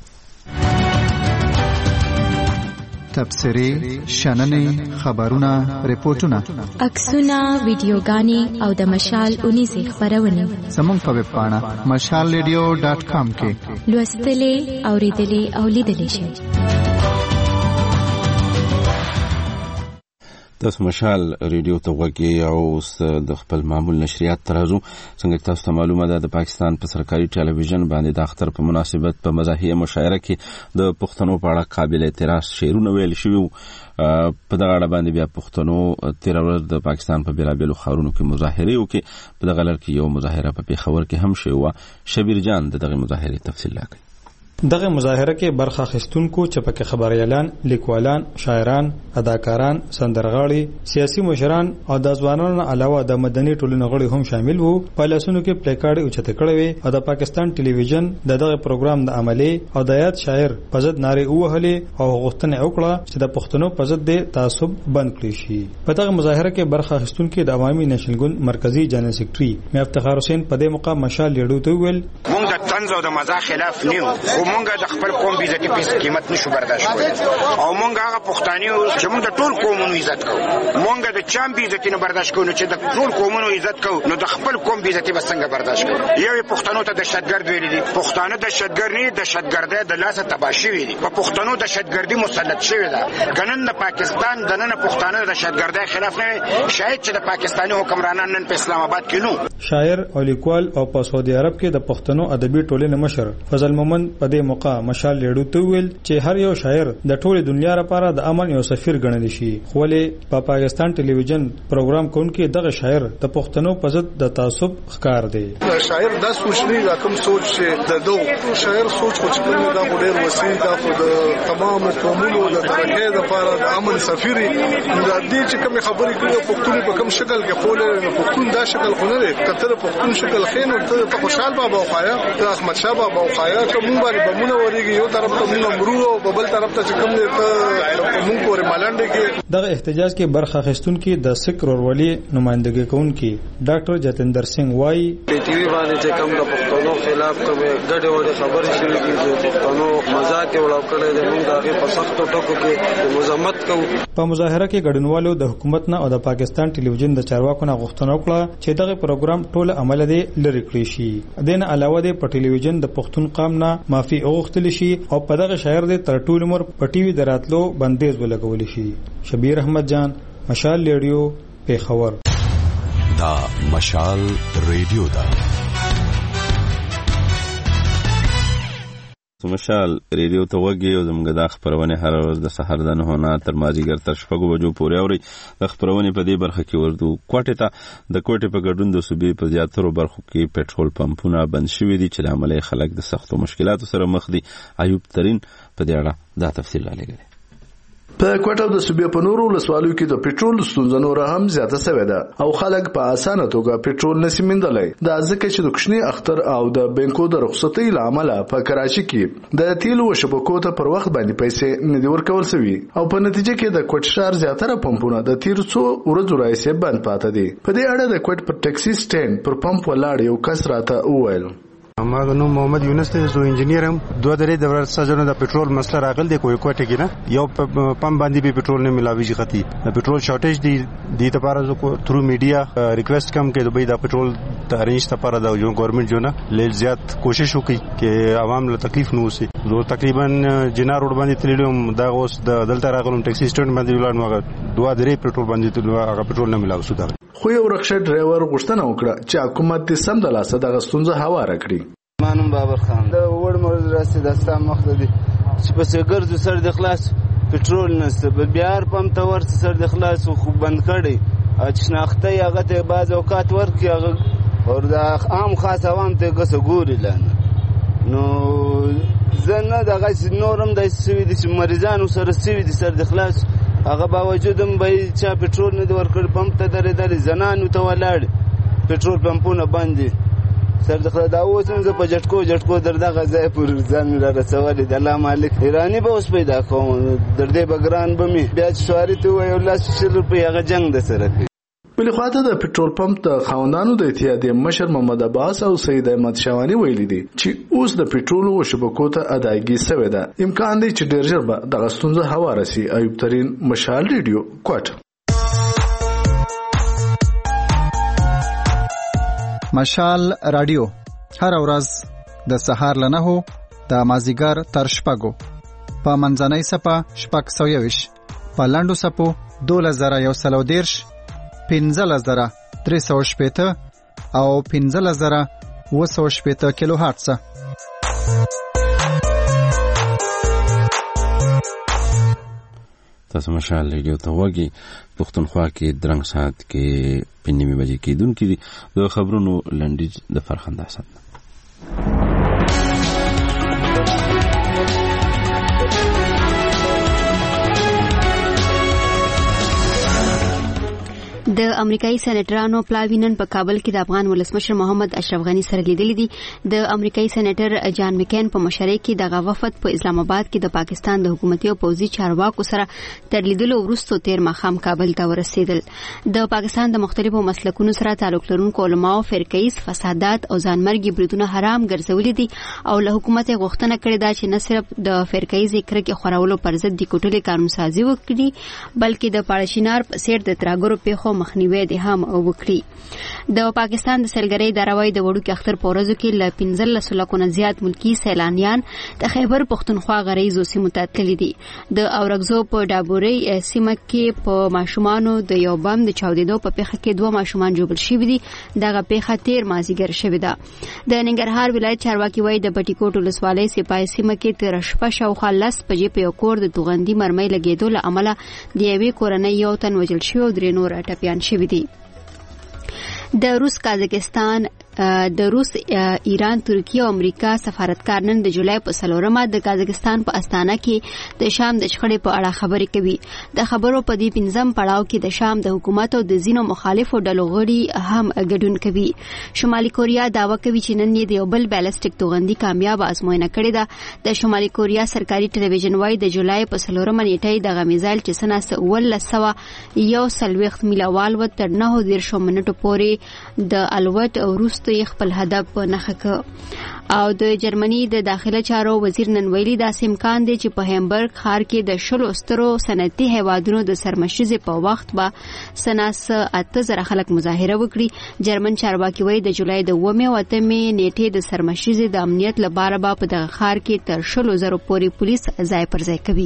تبصرې، شننې، خبرونه، ریپورتونه، عکسونه، ویډیوګانې او د مشال اونیزې خبرونه زموږ په ویب پاڼه مشال ریډیو ډاټ کام کې لوستلې، اوریدلې او لیدلې شئ. تاسو مشال ریډیو ته وګورئ او د خپل معمول نشریات ترازو څنګه تاسو ته معلومه ده د پاکستان په سرکاري ټلویزیون باندې د اختر په مناسبت په مزاحیه مشاعره کې د پښتنو په اړه قابل اعتراض شعرونه ویل شوي په دغه اړه باندې بیا پښتنو تیر ورځ د پاکستان په بیلابیلو ښارونو کې مظاهره وکړي په دغه لړ کې یو مظاهره په پیښور کې هم شوې وه شبیر جان د دغه مظاهرې تفصیل راکړي دغه مظاهره کې برخه اخیستونکو چې پکې خبريالان، لیکوالان، شاعران، اداکاران، سندرغاړي، سیاسي مشران او د ځوانانو علاوه د مدني ټولنې غړي هم شامل وو. په لاسونو کې پلیکارډ اوچته کړي وي او د پاکستان ټلویزیون د دغه پروګرام د عملي او د یاد شاعر په ضد نارې وهلې او غوښتنه وکړه چې د پښتنو په ضد د تعصب بند کړي شي. په دغه مظاهره کې برخه اخیستونکو د عوامي نېشنل ګوند مرکزی جنرال سیکریټري میا افتخار حسین په دې موقع مشال لیډو ته ویل موږ د طنز او د مزاح خلاف نیو مونږ د خپل قوم عزت په قیمت نشو برداشت کولی او مونږ هغه پښتانه چې مونږ د ټول قومونو عزت کوو مونږ د چام عزت نه برداشت کوو چې د ټول قومونو عزت کوو نو د خپل قوم عزت به څنګه برداشت کوو. یو پښتنو ته دهشتګرد ویل دي پښتانه دهشتګرد نه دهشتګردي د لاسه تباشي ویل په پښتنو دهشتګردي مسلط شوی ده کنن د پاکستان د نن پښتانه دهشتګردي خلاف نه شاید چې د پاکستاني حکمرانان نن په اسلام آباد کې نو. شاعر او لیکوال او په سعودي عرب کې د پښتنو ادبي ټولنې مشر فضل مومند په دې موقع مشال لیډو ته ویل چې هر یو شاعر د ټولې دنیا لپاره د امن یو سفیر ګڼل شي خو له په پاکستان ټلویزیون پروګرام کوونکي دغه شاعر د پښتنو په ضد د تعصب ښکار دی. شاعر د سوچنی دا کوم سوچ چې د دوه شاعر سوچ خو چې دا ډېر وسیع دا خو د تمام قومونو د ترقۍ لپاره د امن سفیر د دې چې کوم خبرې کوي پښتون په کوم شکل کې خولې پښتون دا شکل خو نه دی کتر پښتون شکل خین او ته خوشحال بابا خوایا ته احمد شاه بابا خوایا ته مونږ باندې بمونه وريږي یو طرف ته مونږ مرو او بل طرف ته کوم دی ته مونږ پورې مالانډ کې. دغه احتجاج کې برخه اخیستونکو د سکھ ورولي نمائندګي کوونکي ډاکټر جتندر سنگ وايي ټي وي باندې چې کوم د پښتنو خلاف کوم ګډه وډه خبرې شوې دي چې پښتنو مزاق ولاو کړي د مونږ هغه په سختو ټکو کې مزاحمت کوو. په مظاهره کې ګډونوالو د حکومت نه او د پاکستان ټلویزیون د چارواکو نه غوښتنه وکړه چې دغه پروګرام ټول عمل دی لری کړی شي. دین علاوه د په ټلویزیون د پښتون قام نه معافي اوغتل شي او په دغه شاعر د تر ټول عمر په ټي وي دراتلو بندیز ولګول شي. شبیر احمد جان مشال ریډیو پیښور. دا مشال ریډیو دا مشال ریډیو ته وګورئ او زموږ د خبرونه هر ورځ د سحر د نه نه تر مازیګر تر شپږو بجو پورې اوري. د خبرونه په دې برخه کې ورته کوټه ته د کوټه په ګډون د صوبې په زیاترو برخو کې پېټرول پمپونه بند شوي دي چې د عملي خلک د سختو مشکلاتو سره مخ دي. ایوب ترين په دې اړه دا تفصیل را لګي. په کوټه د صوبې په نورو ولسوالو کې د پېټرول ستونزه نور هم زیاته شوې ده او خلک په اسانه توګه پېټرول نشي موندلای. دا ځکه چې د کوچني اختر او د بانکو د رخصتۍ لامل په کراچي کې د تیلو شبکو ته پر وخت باندې پیسې نه دی ورکول شوی او په نتیجه کې د کوټ شهر زیاتره پمپونه د تیر څو ورځې راځي بند پاتې دي. په دې اړه د کوټ پر ټاکسي سټینډ پر پمپ ولاړ یو کس راته وویل ما نو محمد یونس ته زو انجنیر هم دوه درې د ورځ سره د پېټرول مسله راغل دی کوی کوټه کې نه یو پمپ باندې به پېټرول نه ملاوي ختی د پېټرول شارټیج دی د لپاره زو تھرو میډیا ریکوست کم کې دوی د پېټرول ته ارینج لپاره د یو ګورنمنت جو نه لیل زیات کوشش وکړي چې عوام له تکلیف نه وسی. زه تقریبا جنا روډ باندې تللم دا اوس د دلته راغلم ټاکسي سټینډ باندې ولاړم هغه دوه درې پېټرول باندې هغه پېټرول نه ملاوي سو. خو یو رکشا ډرایور غوښتنه وکړه چې حکومت دې سم د لاسه دغه ستونزه هواره کړي. مانم بابر خان د وړ مرز راسته د سم وخت دی چې په سګرځو سر د خلاص پېټرول نشته به بیا پم ته ورته سر د خلاص خو بند کړي چې شناخته هغه ته بعض اوقات ورکي هغه اور د عام خاص عوام ته ګس ګوري لانه نو زنه دغه نورم د سوي دي چې مریضانو سره سوي دي سر د خلاص هغه باوجود هم به چې پېټرول نه ورکړ پم ته درې درې زنانو ته ولاړ پېټرول پمپونه باندې سر دخل دا اوسن ز په جټکو جټکو دردا غزا پر ځان را رسولې د الله مالک ایرانی به اوس پیدا کوم در دې بګران بمي بیا سواری ته وي الله شل په هغه جنگ د سره کوي. بل خواته د پېټرول پمپ د خاوندانو د اتحادیې مشر محمد عباس او سید احمد شوانی ویلي دي چې اوس د پېټرول او شبکو ته ادایګي شوې ده. امکان دی چې ډېر ژر به د غستونزه هواره شي. ایوب ترين مشال ریډیو کوټ. مشال رادیو هر ورځ د سهار له نهو د مازیګر تر شپږو په منځنۍ سپه شپږ سوه یویشت په لاندو سپو دولس زره یو سل او دېرش، پنځلس زره درې سوه شپېته او پنځلس زره اوه سوه شپېته کیلو هرتزه. تاسو مشال ریډیو ته وګورئ. پښتونخوا کې درنګ ساعت کې پنځمه بجې کېدونکې دي. د خبرونو لنډیز د فرخنده اسد. د امریکایي سېنیټرانو پلاوینن په کابل کې د افغان ولسمشر محمد اشرف غنی سره لیدلې دي. د امریکایي سېنیټر جان مکین په مشرۍ کې د غوفت په اسلام آباد کې د پاکستان د حکومتي او پوځي چارواکو سره تر لیدلو وروسته تیر ماښام کابل ته ورسېدل. د پاکستان د مختلفو مسلکونو سره تعلق لرونکو علماو فرقیز فسادات او ځانمرګي بریدونه حرام ګرځولي دي او له حکومت غوښتنه کړې ده چې نه صرف د فرقیز کرکې خورولو پر ضد د کوټلې قانون سازي وکړي بلکې د پاړشینار په سیر د تراګرو پیښو مخنیوي دي هم وکړي. د پاکستان د سیلګرۍ داروي د وړو کې اختر پورزو کې ل پنځلس لکو نه زیات ملکی سیلانیان د خیبر پښتونخوا غریزو سیمو ته تللي دي. د اورګزو په ډابوري سیمه کې په ماشومانو د یو بم د چاودېدو په پیښه کې دوه ماشومان جوړ شوي دي. دغه پیښه تیر مازیګر شوې ده. د ننګرهار ولایت چارواکي وایي د بټیکوټ ولسوالۍ سپای سیمه کې تر شپه شاوخوا لس بجې په یو کور د توغندي مرمۍ لګېدو له امله د یوې کورنۍ یو تن وژل شوی او درې نور ټپیان شوي دي. د روس کازاکستان د روس ایران ترکیه او امریکا سفارتکار نن د جولای په څلورمه د کازاکستان په استانه کې د شام د شخړې په اړه خبرې کوي. د خبرو په دې پنځم پړاو کې د شام د حکومت او د ځینو مخالفو ډلو غړي هم ګډون کوي. شمالي کوریا داوا کوي چې نن یې د یو بل بالستیک توغندي کامیاب ازموینه کړې ده. د شمالي کوریا سرکاري ټلویزیون وايي د جولای په څلورمه نیټه د غمیزایل چې سنه ولس سوه یو سلويخت میلوال و تر نه دیرشو منټو پورې د الوت او روس ته خپل هدف نخښه. او د جرمني د داخله چارو وزیر نن ویلي دا امکان دی چې په هامبرګ ښار کې د شلو سترو صنعتي هیوادونو د سرمشرزې په وخت به سناس اته زره خلک مظاهره وکړي. جرمن چارواکي وایي د جولای د اوومې او اتمې نیټې د سرمشرزې د امنیت لپاره به په دغه ښار کې تر شلو زرو پورې پولیس ځای پر ځای کوي.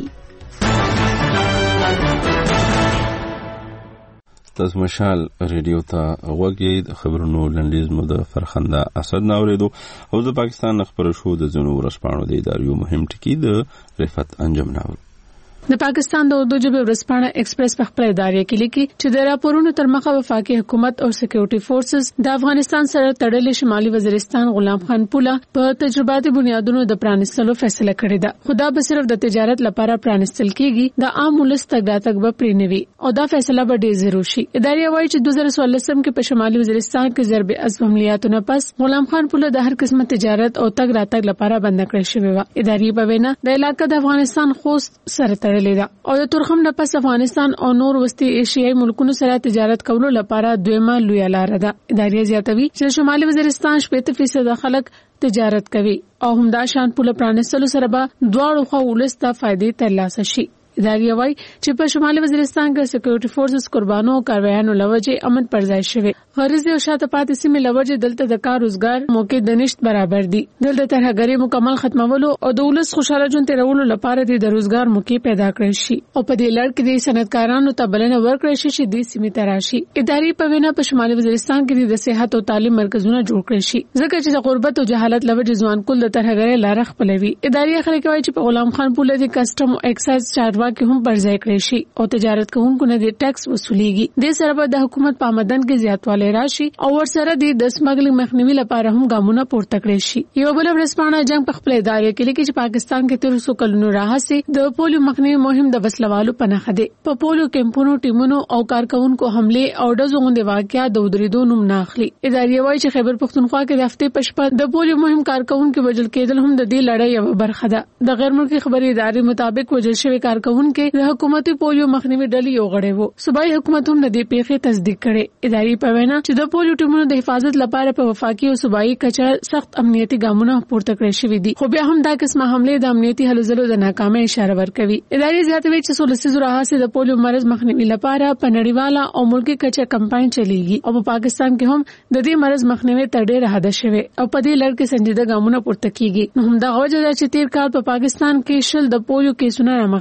تاسو مشال ریډیو ته وګورئ. د خبرونو لنډیز مو د فرخنده اسد ناوریدو او د پاکستان خبر شو د زونو ورسپانو د ادارو مهم ټکی د رفعت انجام ناور. د پاکستان د اردو ژبې ورځپاڼه ایکسپریس په خپل ادارې کې لیکي چې د راپورونو تر مخه وفاقي حکومت او سکیورټي فورسز د افغانستان سره تړلې شمالي وزیرستان غلام خان پوله په تجرباتي بنیادونو د پرانستلو فیصله کړې ده. خدا به صرف د تجارت لپاره پرانستل کیږي، د عام ولس تګ راتګ به پرې نه وي او دا فیصله به ډېر ضروري شي. ادارې وایي چې دوه زره څوارلسم کې په شمالي وزیرستان کې ضرب عضب عملیاتو نه پس غلام خان پوله د هر قسمه تجارت او تګ راتګ لپاره بند کړې شوې و. ادارې په وینا د علاقې د افغانستان خوست سره تړلې ده او د ترخم نه پس افغانستان او نور وستي ایشیایي ملکونو سره تجارت کولو لپاره دویمه لوی لار ده. ادارې زیاتوي چې شمالي وزیرستان شپږ فیصد خلک تجارت کوي او همدا شان پوله پرانستلو سره به دواړو خوا ولسته فائدې ترلاسه شي. ادارې وايي چې په شمالي وزیرستان کې سکیورټي فورسز قربانو او کاروایانو لوجه امن پر ځای شوی. غرض او شاته پاتې سیمې لوجه دلته د کار روزګار موقع د نشټ برابر دي. دلته ترهګری مکمل ختمولو او د ولس خوشاله ژوند تیرولو لپاره د روزګار موقع پیدا کړی شي او په دې لړ کې د صنعتکارانو ته بلنه ورکړی شي چې د سیمې تراشي. ادارې په وینا په شمالي وزیرستان کې د صحت او تعلیم مرکزونه جوړ کړی شي ځکه چې د غربت او جهالت لوجه ځوان کول د ترهګری لار خپلوي. ادارې خلک وایي چې په غلام خان پوله د کسٹم او ایکسایز چارواکي کې هم پر ځای کړی شي او تجارت کوونکو نه د ټیکس وصولیږي. د سره به د حکومت په آمدن کې زیاتوالی راشي او ورسره د سمګلینګ مخنیوي لپاره هم ګامونه پورته کړی شي. یو بل ورځپاڼه جنگ په خپل ادارې کې لیکي چې پاکستان کې تر څو کلونو راهسي د پولیو مخنیوي مهم د وسلوالو په نخښه ده. په پولیو کیمپونو ټیمونو او کارکونکو حمله او د زغوندې واقعیا د ودریدو نوم نه اخلي. ادارې وایي چې خیبر پښتونخوا کې د هفته پښپا د پولیو مهم کارکونکو وجل کېدل هم د دې لړۍ یو برخه ده. د غیر ملکي خبري ادارې مطابق وجل شوی کارکونکو د حکومتي پولیو مخنیوي ډلې یو غړی وو. صوبایي حکومت هم د دې پیښې تصدیق کړي. ادارې په وینا چې د پولیو ټیمونو د حفاظت لپاره په وفاقي او صوبایي کچه سخت امنیتي ګامونه پورته کړی شوي دي، خو بیا هم دا قسمه حمله د امنیتي هلو ځلو د ناکامۍ اشاره ورکوي. ادارې زیاتوي چې سولسیزو راهسي د پولیو مرض مخنیوي لپاره په نړیواله او ملکي کچه کمپاین چلیږي او په پاکستان کې هم د دې مرض مخنیوي تر ډیره حد شوی او په دې لړ کې سنجیده ګامونه پورته کیږي. نو هم دا وجه ده چې تیر کال په پاکستان کې شل د پولیو کیسونه رامخته شوي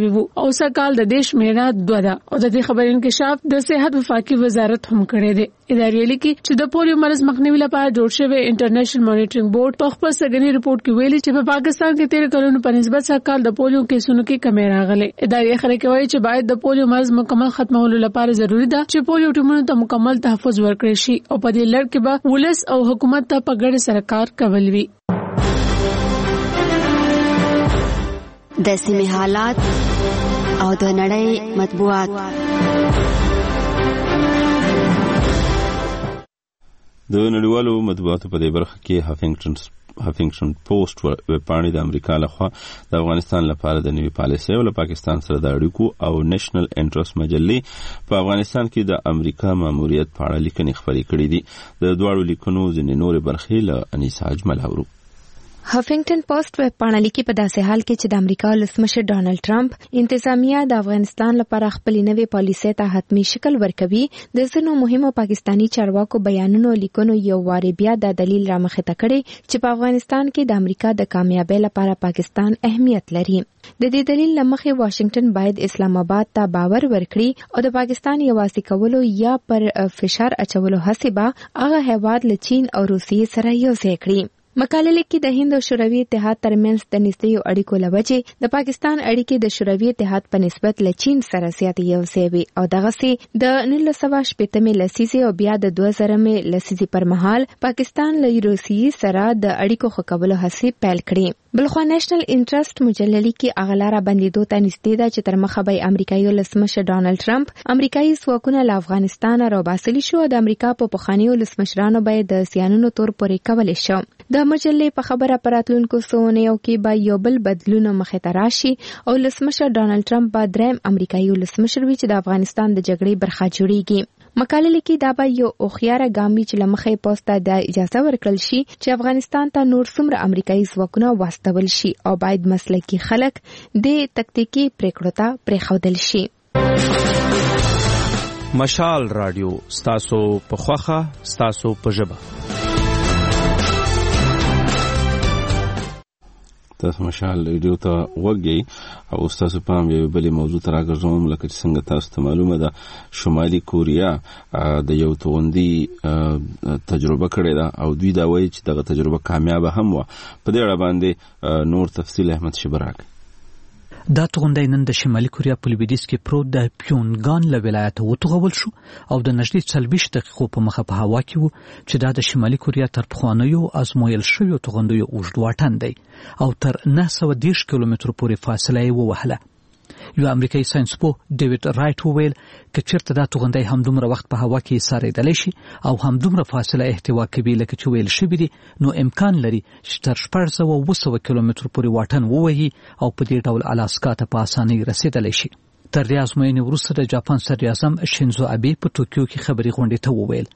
شوی وو او سکهال د دیش میرا دوه ده او د دې خبرې انکشاف د صحت وفاقي وزارت هم کړی دی. ادارې لیکي چې د پولیو مرض مخنیوي لپاره جوړ شوی انټرنیشنل مانیټرینګ بورډ په خپل سګنی رپورت کې ویلي چې په پاکستان کې تیر کلونو په نسبت سکهال د پولیو کیسونو کې کمی راغلی. ادارې خلک وایي چې باید د پولیو مرض مکمل ختمولو لپاره ضروری ده چې پولیو ټیمونو ته مکمل تحفظ ورکړي شي او په دې لړ کې به ولس او حکومت ته په ګډه سره کار کول وي. د سیمې حالات او د نړۍ مطبوعات. د نړیوالو مطبوعاتو په دې برخه کې هافینګټن هافینګټن پوسټ ویبپاڼې د امریکا لخوا د افغانستان لپاره د نوي پالیسۍ او له پاکستان سره د اړیکو او نېشنل انټرست مجلې په افغانستان کې د امریکا ماموریت په اړه لیکنې خپرې کړې دي. د دواړو لیکنو ځینې نورې برخې له انیسا اجمل اورو. هافینګټن پوسټ ویب پاڼه لیکي په داسې حال کې چې د امریکا ولسمشر ډانلډ ټرمپ انتظامیه د افغانستان لپاره خپل نوې پالیسۍ ته حتمی شکل ورکوي، د ځینو مهمو پاکستانی چارواکو بیانونو لیکونو یو واری بیا د دلیل رامخې ته کړی چې په افغانستان کې د امریکا د کامیابی لپاره پاکستان اهمیت لري. د دې دلیل لمخې واشنگټن باید اسلام آباد ته باور ورکړي او د پاکستان یوازې کولو یا پر فشار اچولو هڅې به هغه هیواد له چین او روسیې سره یوځای کړي. مقاله لیکي د هند او شوروي اتحاد ترمنځ د نږدې اړیکو له وجې د پاکستان اړیکې د شوروي اتحاد په نسبت له چین سره زیاتې یوځای وي او دغسې د نولس سوه شپېتمې لسیزې او بیا د دوه زرمې لسیزې پر مهال پاکستان له روسیې سره د اړیکو ښه کولو هڅې پیل کړې. بلخوا نېشنل انټرست مجله لیکي هغه لاره بندېدو ته نږدې ده چې تر مخه به امریکایي ولسمشر ډانلډ ټرمپ امریکایي ځواکونه له افغانستانه راوباسلي شو او د امریکا په پخوانیو ولسمشرانو به د زیانونو تور پورې کولی شو. د مجلې په خبره په راتلونکو څو اونیو کې به یو بل بدلون مخې ته راشي او ولسمشر ډانلډ ټرمپ به دریم امریکایي ولسمشر وي چې د افغانستان د جګړې برخه جوړیږي. مقاله لیکي دا به یو هوښیاره ګام وي چې له مخې پوسټ ته د اجازه ورکړل شي چې افغانستان ته نور څومره امریکایي ځواکونه واستول شي او باید مسلکي خلک د تکتیکي پریکړو ته پرېښودل شي. مشال رادیو ستاسو په خوخه ستاسو په ژبه. تاسو مشال ریډیو ته وګورئ او تاسو پام یو بل موضوع ته راګرځوم لکه چې څنګه تاسو ته معلومه ده شمالي کوریا د یو توغندي تجربه کړې ده او دوی دا وایي چې دغه تجربه کامیاب هم و. په دې اړه باندې نور تفصیل احمد شبراک. دا توغندی نن د شمالي کوریا په لویدیځ کې پروت د پیونګان له ولایته وتوغول شو او د نږدې څلوېښت دقیقو په مخه په هوا کې وو چې دا د شمالي کوریا تر پخوانیو ازمویل شویو توغندیو اوږد واټن دی او تر نه سوه دېرش کیلومترو پورې فاصله یې ووهله. یو امریکایي ساینسپوه ډیوډ رایټ وویل که چېرته دا توغندی همدومره وخت په هوا کې څارېدلی شي او همدومره فاصله احتوا کوي لکه چې ویل شوي دي نو امکان لري چې تر شپږ سوه اوه سوه کیلومترو پورې واټن ووهي او په دې ډول الاسکا ته په اسانۍ رسېدلی شي. تر دې ازموینې وروسته د جاپان صدر اعظم شینزو ابې په ټوکیو کې خبري غونډې ته وویل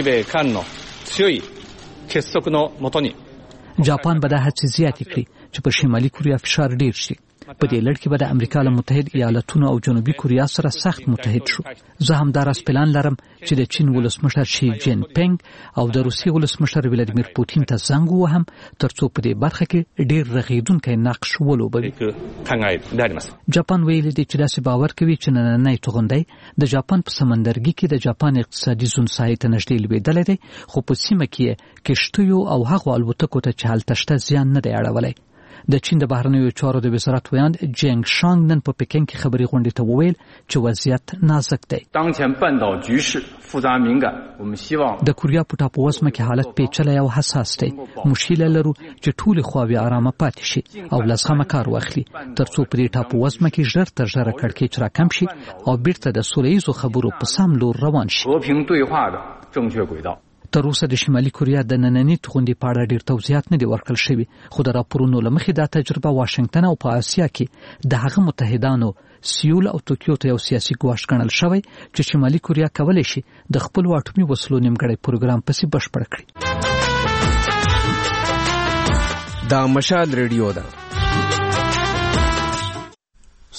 جاپان به دا هڅې زیاتې کړي چې پر شمالي کوریا فشار ډیر شي. په دې لړ کې به د امریکا له متحد ایالتونو او جنوبي کوریا سره سخت متحد شو. زه هم دا راس پلان لرم چې د چین ولسمشر شي جین پینګ او د روسیې ولسمشر ولادیمیر پوتین ته زنګ ووهم ترڅو په دې برخه کې ډیر رغېدونکی نقش ولوبوي. جاپان ویلي دی چې داسې باور کوي چې نننی توغندی د جاپان په سمندرګي کې د جاپان اقتصادي زون ساحې ته نږدې لوېدلی دی خو په سیمه کې کښتیو او هغو الوتکو ته چې هلته شته زیان نه دی اړولی. د چین د بهرنیو چارو د وزارت ویاند جنګ شانګ نن په پکین کې خبري غونډې ته وویل چې وضعیت نازک دی. د کوریا په ټاپووزمه کې حالت پیچلی او حساس دی. موږ هیله لرو چې ټولې خواوې آرامه پاتې شي او له زغمه کار واخلي ترڅو په دې ټاپووزمه کې ژر تر ژره کړکېچ راکم شي او بیرته د سوله ییزو خبرو په سم لور روان شي. تر اوسه د شمالي کوریا د نننۍ توغندي په اړه ډیر توضیحات نه دي ورکړل شوي خو د راپورونو له مخې دا تجربه واشنګټن او په اسیا کې د هغه متحدانو سیول او توکیو ته یو سیاسي ګواښ ګڼل شوی چې شمالي کوریا کولی شي د خپلو اټومي وسلو نیمګړی پروګرام پسې بشپړ کړي. دا مشال ریډیو ده.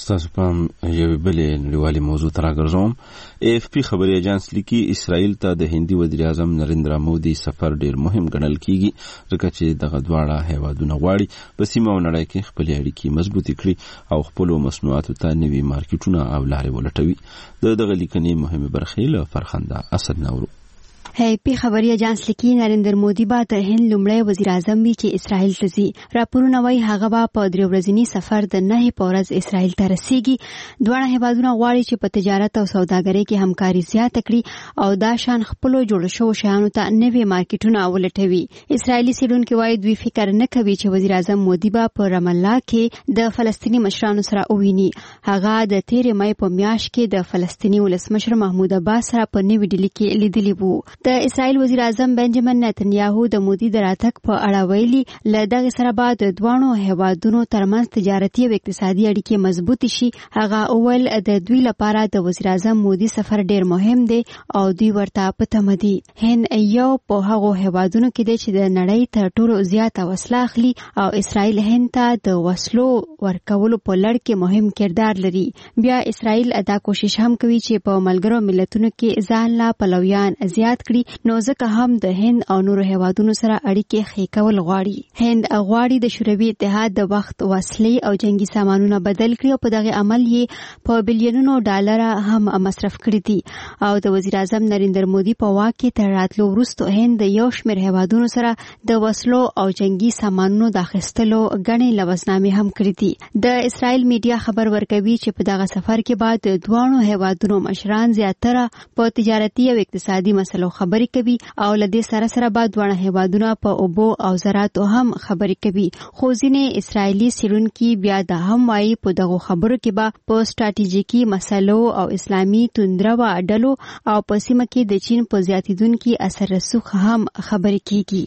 ستاسو پام یو بلې نړیوالې موضوع ته راګرځوم. ای اف پی خبري اجانس لیکي اسرائیل ته د هندي وزیر اعظم نریندرا مودي سفر ډیر مهم ګڼل کیږي ځکه چې دغه دواړه هیوادونه غواړي په سیمه او نړۍ کې خپل اړیکې مضبوطې کړي او خپل مصنوعاتو ته نوي مارکیټونه او لارې ولټوي. د دغه لیکنې مهمه برخه له فرخنده اسد نورو. هی پی خبري اجانس لیکي نریندر مودي به د هند لومړی وزیر اعظم وي چې اسرائیل ته ځي. راپورونه وايي هغه به په درې ورځني سفر د نهه په ورځ اسرائیل ته رسیږي. دواړه هیوادونه غواړي چې په تجارت او سوداګرۍ کې همکاري زیاته کړي او دا شان خپل جوړ شوو شیانو ته نوي مارکیټونه ولټوي. اسرائیلي سیډونکو وايي دوی فکر نه کوي چې وزیر اعظم مودي به په رام الله کې د فلسطینی مشرانو سره وویني. هغه د تیرې مې په میاشت کې د فلسطینی ولسمشر محمود عباس سره په نوي ډیلی کې لیدلی وو. د اسرائیل وزیر اعظم بنجامین نتنیاهو د مودي د راتګ په اړه ویلي له دغه سره بعد د دوانو هیوادونو ترمنځ تجارتي او اقتصادي اړیکې مضبوط شي. هغه اول د دوی لپاره د وزیر اعظم مودي سفر ډیر مهم دی او دوی ورته پته مدي. هند یو په هغو هیوادونو کې دی چې د نړۍ تر ټولو زیاته وسله اخلي او اسرائیل هند ته د وسلو ورکولو په لړ کې مهم کردار لري. بیا اسرائیل دا کوشش هم کوي چې په ملګرو ملتونو کې ځان لا پلویان زیات کړي نو ځکه هم د هند او نورو هیوادونو سره اړیکې ښې کول غواړي. هند غواړي د شوروي اتحاد د وخت وسلې او جنگي سامانونه بدل کړي او په دغه عمل یې په بلیونونو ډالر هم مصرف کړي دي او د وزیر اعظم نریندر مودي په واک کې تر راتلو وروسته هند یو شمېر هیوادونو سره د وسلو او جنگي سامانونو د اخیستلو غنې لوزنامې هم کړي دي. د اسرائیل میډیا خبر ورکوي چې په دغه سفر کې بعد د دوه هیوادونو مشران زیاتره په تجارتي او اقتصادي مسلو خبرې کوي او لدې سره سره بعد دوه هیوادونه په اوبو او زراعتو هم خبرې کوي. خو ځینې اسرائیلي سیډونکي بیا دا هم وايي په دغه خبرو کې به په ستراتیژیکي مسلو او اسلامي توندرو اډلو او په سیمه کې د چین په زیاتیدونکي اثر رسوخ هم خبرې کیږي.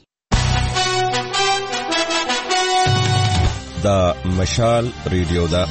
دا مشال ریډیو دا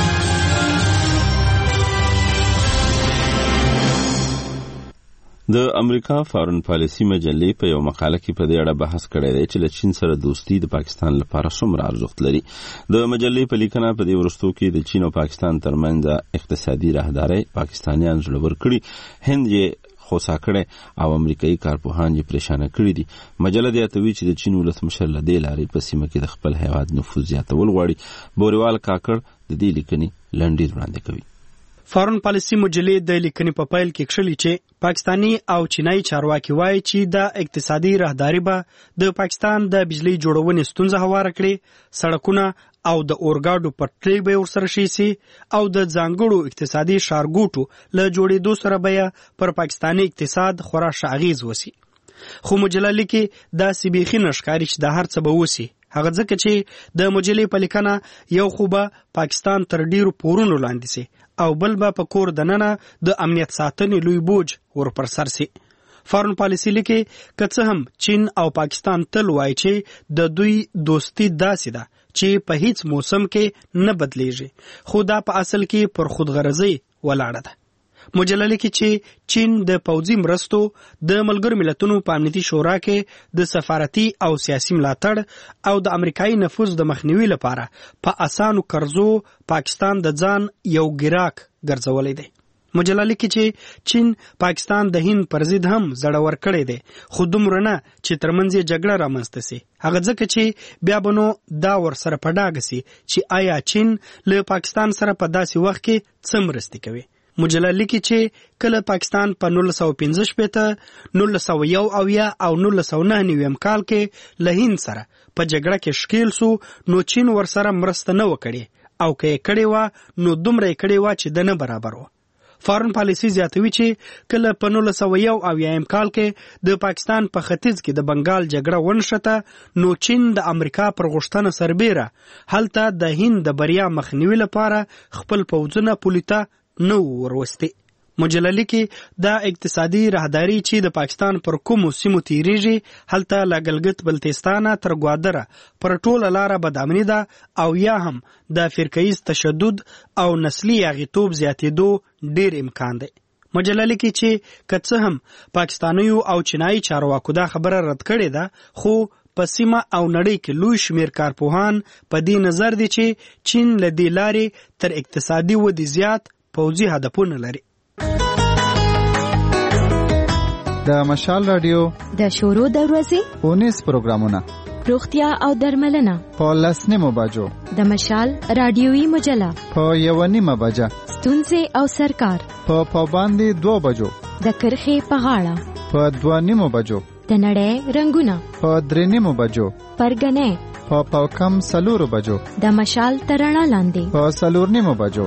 د امریکا فارن پالیسي مجلې په یو مقاله کې په دې اړه بحث کړی دی چې له چین سره دوستي د پاکستان لپاره څومره ارزښت لري. د مجلې په لیکنه په دې وروستو کې د چین او پاکستان ترمنځ اقتصادي راهداري پاکستانیان زړور کړي، هند یې خوسا کړي او امریکایي کارپوهان یې پریشانه کړي دي. مجله یادوي چې د چین ولسمشر له دې لارې په سیمه کې د خپل هیواد نفوذ زیاتول غواړي. بوریوال کاکړ د دې لیکنې لنډیز وړاندې کوي. فارن پالیسي مجلې د لیکنې په پیل کې کښلي چې پاکستانی او چینایي چارواکي وایي چې د اقتصادي راهداري به د پاکستان د بجلی جوړونې ستونزه هواره کړي، سړکونه او د اورګاډو پټلۍ به ورسره شي سي او د ځانګړو اقتصادي ښارګوټو له جوړېدو سره به پر پاکستاني اقتصاد خورا ښه اغیز وسی. خو مجله لیکي داسې بیخي نه ښکاري چې دا هر څه به وسی. هغه ځکه چې د مجلې په لیکنه یو خو به پاکستان تر ډیرو پورونو لاندې سي او بل به په کور دننه د امنیت ساتنې لوی بوج ور پر سر سي. فارن پالیسي لیکي که څه هم چین او پاکستان تل وایي چې د دوی دوستی داسې ده چې په هیڅ موسم کې نه بدلیږي، خو دا په اصل کې پر خودغرضۍ ولاړه ده. مجله لیکي چې چین د پوځي مرستو د ملګرو ملتونو په امنیتي شورا کې د سفارتي او سیاسي ملاتړ او د امریکایي نفوذ د مخنیوي لپاره په اسانو قرضو پاکستان د ځان یو ګراک ګرځولی دی. مجله لیکي چې چین پاکستان د هند پر ضد هم زړور کړی دی، خو دومره نه چې ترمنځ یې جګړه رامنځته سي. هغه ځکه چې بیا به نو دا ورسره په ډاګه سي چې آیا چین له پاکستان سره په داسې وخت کې څه مرستې کوي. مجله لیکي چې کله پاکستان په نولس سوه پنځه شپېته، نولس سوه یو اویا او نولس سوه نهه نویم کال کې له هند سره په جګړه کې ښکیل سو، نو چین ورسره مرسته نه وکړي او که یې کړې وه نو دومره یې کړې وه چې د نه برابر وه. فارن پالیسي زیاتوي چې کله په نولس سوه یو اویایم کال کې د پاکستان په ختیځ کې د بنګال جګړه ونښته، نو چین د امریکا پر غوښتنه سربیره هلته د هند د بریا مخنیوي لپاره خپل پوځونه پولي ته نو وروستي. مجله لیکي دا اقتصادي راهداري چې د پاکستان پر کومو سیمو تیریږي هلته له ګلګت بلتستانه تر ګوادره پر ټوله لاره بدامني ده او یا هم د فرقه‌ایز تشدد او نسلي اغیتوب زیاتېدو ډیر امکان دی. مجله لیکي چې که څه هم پاکستانیو او چینایي چارواکو دا خبره رد کړې ده، خو په سیمه او نړۍ کې لوی شمیر کارپوهان په دې نظر دي چې چین له دې لارې تر اقتصادي ودې زیات پوځي هدفونه لري. د مشال رادیو د شورو د ورځې اونیس پروګرامونه روغتیا او درملنه په لسنیمو بجو د مشال رادیوي مجله په یو نیمه بجه ستونزې او سرکار په پابندي دو بجو د کرخې په غاړه په دوه نیمو بجو د نړۍ رنگونه په درې نیمو بجو پرګنې په پاکم سلورو بجو د مشال ترڼا لاندې په سلور نیمو بجو.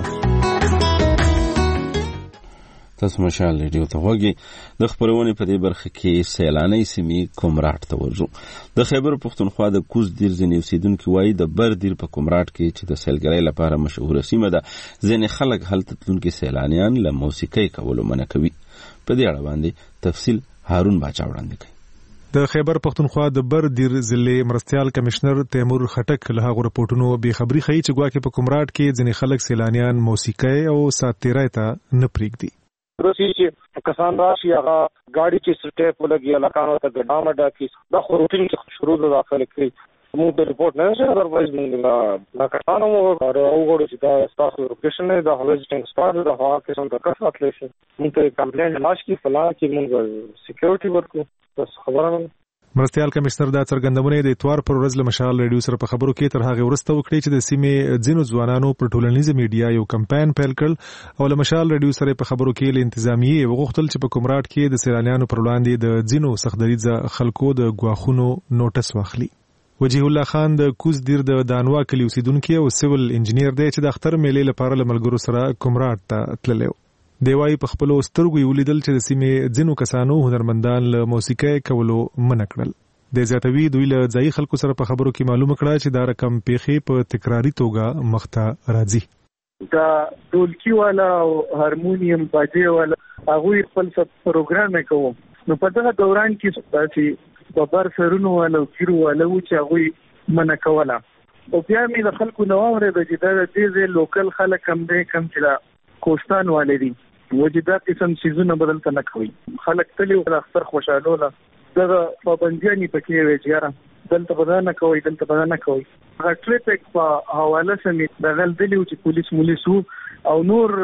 تاسو مشال ریډیو ته وګورئ. د خبرونې په دې برخه کې سیلاني سیمې کومراټ ته ورځو. د خیبر پښتونخوا د کوز دیر ځینې اوسیدونکو وایي د بر دیر په کومراټ کې چې د سیلګرۍ لپاره مشهوره سیمه ده ځینې خلک هلته تلونکي سیلانیان له موسیقۍ کولو منع کوي. په دې اړه باندې تفصیل هارون باچا وړاندې کوي. د خیبر پښتونخوا د بر دیر ضلع مرستيال کمشنر تیمور خټک له هغه رپورټونو به خبري خي چې ګواکې په کومراټ کې ځینې خلک سیلانیان موسیقۍ او ساتیرای ته نه پریږدي. روسی چې کسان راشي هغه ګاډي چې سټیپ ولګي لکانو ته ګډامه ډاکي دا خو روټین کې شروع د داخله کې موږ د ریپورت نه شو اروایز موږ لا کسانو او وګورو چې دا تاسو لوکیشن نه د هویزټینګ سپاټ د هوا کې څنګه کار کوي موږ ته کمپلین لاش کی فلا کې موږ سکیورټي ورکو بس خبره. مرستيال کمشنر دا څرګندونه د اتوار پر ورځ له مشال ریډیو سره په خبرو کې تر هغه ورسته وکړي چې د سیمې ځینو ځوانانو پر ټولنیزه میډیا یو کمپاین پیل کړ او له مشال ریډیو سره په خبرو کې له انتظامیه وغوښتل چې په کومراټ کې د سیلانیانو پر وړاندې د ځینو سختدریځه خلکو د غواخونو نوټس واخلي. وجیه الله خان د کوز دیر د دانوا کلی اوسیدونکو او سیول انجنیر دی چې د اختر میلې لپاره له ملګرو سره کومراټ ته تللی. دیوای په خپل سترګو ولیدل چې د سیمې ځینو کسانو هنرمندان له موسیقۍ کولو منع کړل. د زیاتوي دوی له ځای خلکو سره په خبرو کې معلومه کړه چې دا رقم پیخې په تکراری توګه مخته راځي. دا ډولکی والا او هارمونیم باجې والا هغه خپل پروګرام کوي. نو په دغه دوران کې چې په بار سرونو والا او کیرو والا و چې هغه منع کوله. او بیا مې د خلکو نو اورېدل چې دا د دې لوکل خلک کم دي کم چې کوستان والدي وجدات قسم سيزونه بدل ته نه کوي. خلک تلي او اختر خوشاله له دغه پابندیانی پکې وي چې دلته بدانه کوي دلته بدانه کوي. هغه ټریفیک په حواله سمې دغه دلیو چې پولیس مولیسو او نور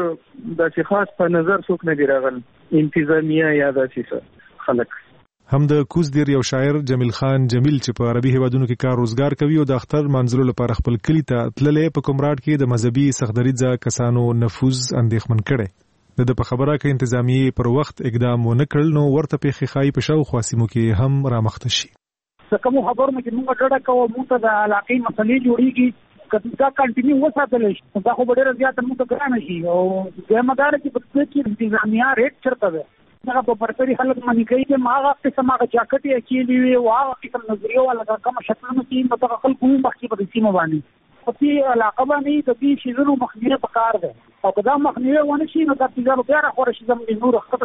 د خاص په نظر څوک نه دی راغل انتظامیه یا داسې خلک. هم د کوز دیر یو شاعر جمیل خان جمیل چې په عربي هیوادونو کې کار روزګار کوي او د اختر منځلو لپاره خپل کلی ته تللې په کومراټ کې د مذهبي سختدریځه کسانو نفوذ اندېښمن کړي. د په خبره کې انتظامیه پر وخت اقدام ونه کړل نو ورته پیخي خای په شاو خاصمو کې هم رامخته شي. څه کوم خبرونه چې موږ ډډه کوو موږ ته د علاقې مسلې جوړیږي کله دا کنټینیو وساتل شي دا خو ډېر زیات موږ ته ګران شي او د مدار چې په څه کې انتظامیه ریټ چرته ده هغه په پرتري خلک باندې کوي چې ماغه قسم هغه جاکټ یې کېلی وي او هغه قسم نظریه ولا کوم شکلونه کې نو هغه خلکو مخکې په سیمه باندې په دې علاقه باندې د دې شیزونو مخنیوي پکار ده او کدا مخنیوي ونه شي نو د تجارت بیا راخور شي زموږ نور خطر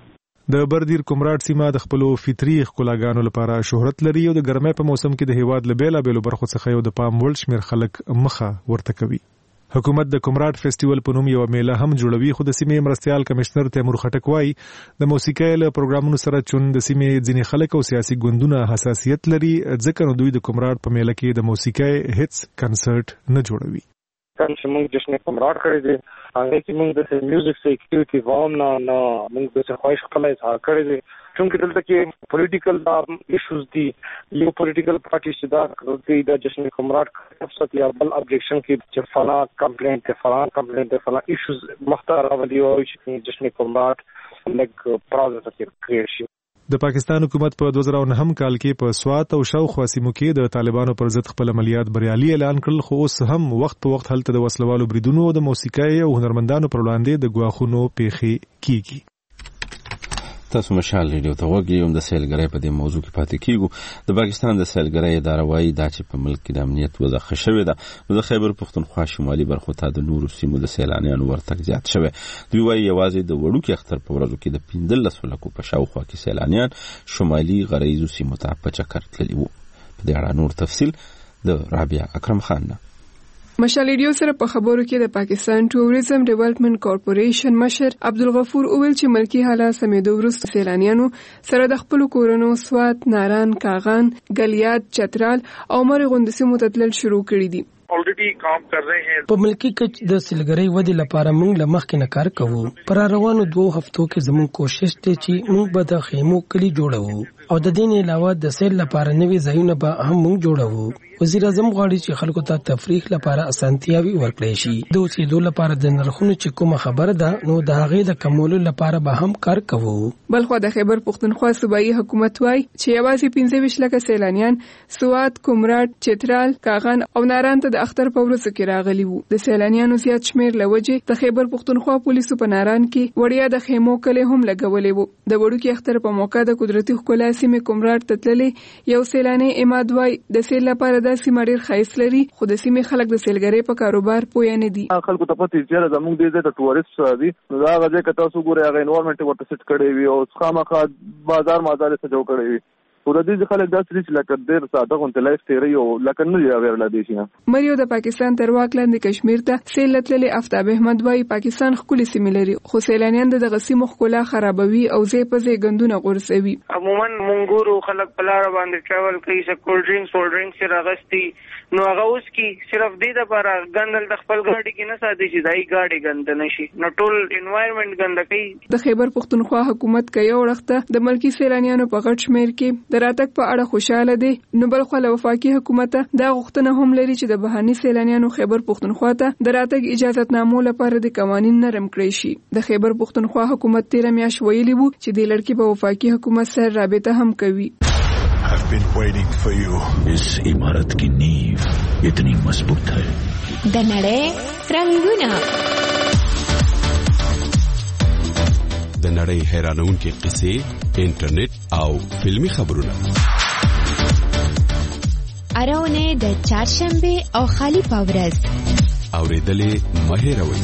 کې د بردیر کومراټ سیمه د خپل فطري ښکلاګانو لپاره شهرت لري او د ګرمۍ په موسم کې د هیواد له بیلا بیلو برخو څخه یو د پام وړ شمیر خلک مخه ورته کوي. حکومت د کومراټ فیسټیوال په نوم یو میله هم جوړوي خو د سیمې مرستيال کمشنر تیمور خټک وایي د موسیقۍ له پروګرامونو سره چون د سیمې ځینې خلک او سیاسي ګوندونه حساسیت لري ځکه نو دوی د کومراټ په میله کې د موسیقۍ هیڅ کنسرت نه جوړوي. کله چې موږ جشن کومراټ کړی دی هغه کې موږ د میوزیک سکیورټي ووم نه نه موږ د څه خوښ خلای ځا کړی دی چونکه دلته کې پولیټیکل دا ایشوز دي یو پولیټیکل پارټي چې دا کوي د جشن کومراټ افسد یا بل ابجیکشن کې چې فلا کمپلینټ ته فلا کمپلینټ ته فلا ایشوز مختار راولي او چې جشن کومراټ لګ پروژه کې کریټ شي. د پاکستان حکومت په دوه زره نهم کال کې په سوات او شاوخوا سیمو کې د طالبانو پر ضد خپل عملیات بریالي اعلان کړل خو اوس هم وخت په وخت هلته د وسلوالو بریدونو د موسیقۍ او هنرمندانو پر وړاندې د غواخونو پیخي کیږي. تاسو مشال ریډیو ته وګورئ هم د سیلګرۍ په دې موضوع کې پاتې کیږو. د پاکستان د سیلګرۍ اداره وايي دا چې په ملک کې د امنیت وضع ښه شوې ده نو د خیبر پښتونخوا شمالي برخو ته د نورو سیمو د سیلانیانو ورتګ زیات شوی. دوی وايي یوازې د وړوکي اختر په ورځو کې د پنځلس لکو په شاوخوا کې سیلانیان شمالي غرایزو سیمو ته په چکر تللي وو. په دې اړه نور تفصیل د رابعه اکرم خان نه. مشال ریډیو سره په خبرو کې د پاکستان ټوریزم ډیولپمنٹ کارپوریشن مشر عبدالغفور اویل چې ملکی حالات سمېدو وروسته سیلانیانو سره د خپل کورونو سوات، ناران، کاغان، گلیات، چترال او مرغ غوندې سیمو ته تلل شروع کړي دي. ऑलरेडी काम कर रहे हैं. په ملکی کچ د سیلګرۍ ودې لپاره موږ له مخکې نه کار کوو. پر روانو دوه هفتو کې زموږ کوشش دی چې موږ به د خیمو کلی جوړو او د دې نه علاوه د سیل لپاره نوي ځایونه به هم موږ جوړو. وزیر اعظم غواړي چې خلکو ته تفریح لپاره اسانتیاوي ورکړي شي. د اوسېدو لپاره د نرخونو چې کومه خبره ده نو د هغې د کمولو لپاره به هم کار کوو. بلخوا د خیبر پښتونخوا صوبایي حکومت وایي چې یوازې پنځه ویشت لکه سیلانیان سوات، کومراټ، چترال، کاغان او ناران ته د اختر په ورځو کې راغلي وو. د سیلانیانو زیات شمیر له وجې د خیبر پښتونخوا پولیسو په ناران کې وړیا د خیمو کلی هم لګولې وو. د وړوکي اختر په موقع د قدرتي ښکلا سیمې کومراټ ته تللې یو سیلانی اماد وایي د سیل لپاره دا سیمه ډېر ښایست لري خو د سیمې خلک د سیلګرۍ په کاروبار پوه نه دي. خلکو ته پته چې زموږ د دې د ټوریست دي نو دا غځه کته تاسو ګورئ هغه انوایرنمنت ورته سټ کړی وي او خامخا بازار مازار څه جوړ کړی وي. ور دې خلک دا چې لکه ډېر ساده غونډه لایف تیری او لکه نه یا ورل دي شي. مریو د پاکستان تر واک لاندې کشمیر ته سیل تللې آفتاب احمد وایي پاکستان خپل سیمې لري خو سیلانیان د غسیمو خپل خرابوي او زی په زی غندونه غورسوي. عموما مونږورو خلک په لار باندې ټریول کوي چې کول ډرینګز کول ډرینګز راغستي نو هغه اوس کې صرف دې د لپاره غندل د خپل ګاډي کې نه ساتي چې دای ګاډي غند نشي نو ټول انوایرنمنت غند کوي. د خیبر پښتونخوا حکومت کوي وړخته د ملکی سیلانیانو په غټ شمیر کې د راتګ په اړه خوشاله دي. نو بل خو له وفاقي حکومت دا غوښتنه هم لري چې د بهاني سیلانیانو خیبر پښتونخوا ته د راتګ اجازهتنامو لپاره د قوانین نرم کړی شي. د خیبر پښتونخوا حکومت تیر میاشت ویلي وو چې د لړکی په وفاقي حکومت سره رابطه هم کوي. I've been waiting for you. इस इमारत की नींव इतनी मजबूत है. د نړۍ رنگونه د نړۍ حیرانونکې قصې، انټرنیټ او فلمی خبرونه. اراونه د چهارشنبه او خالی پاورز اوریدلې مهیروي.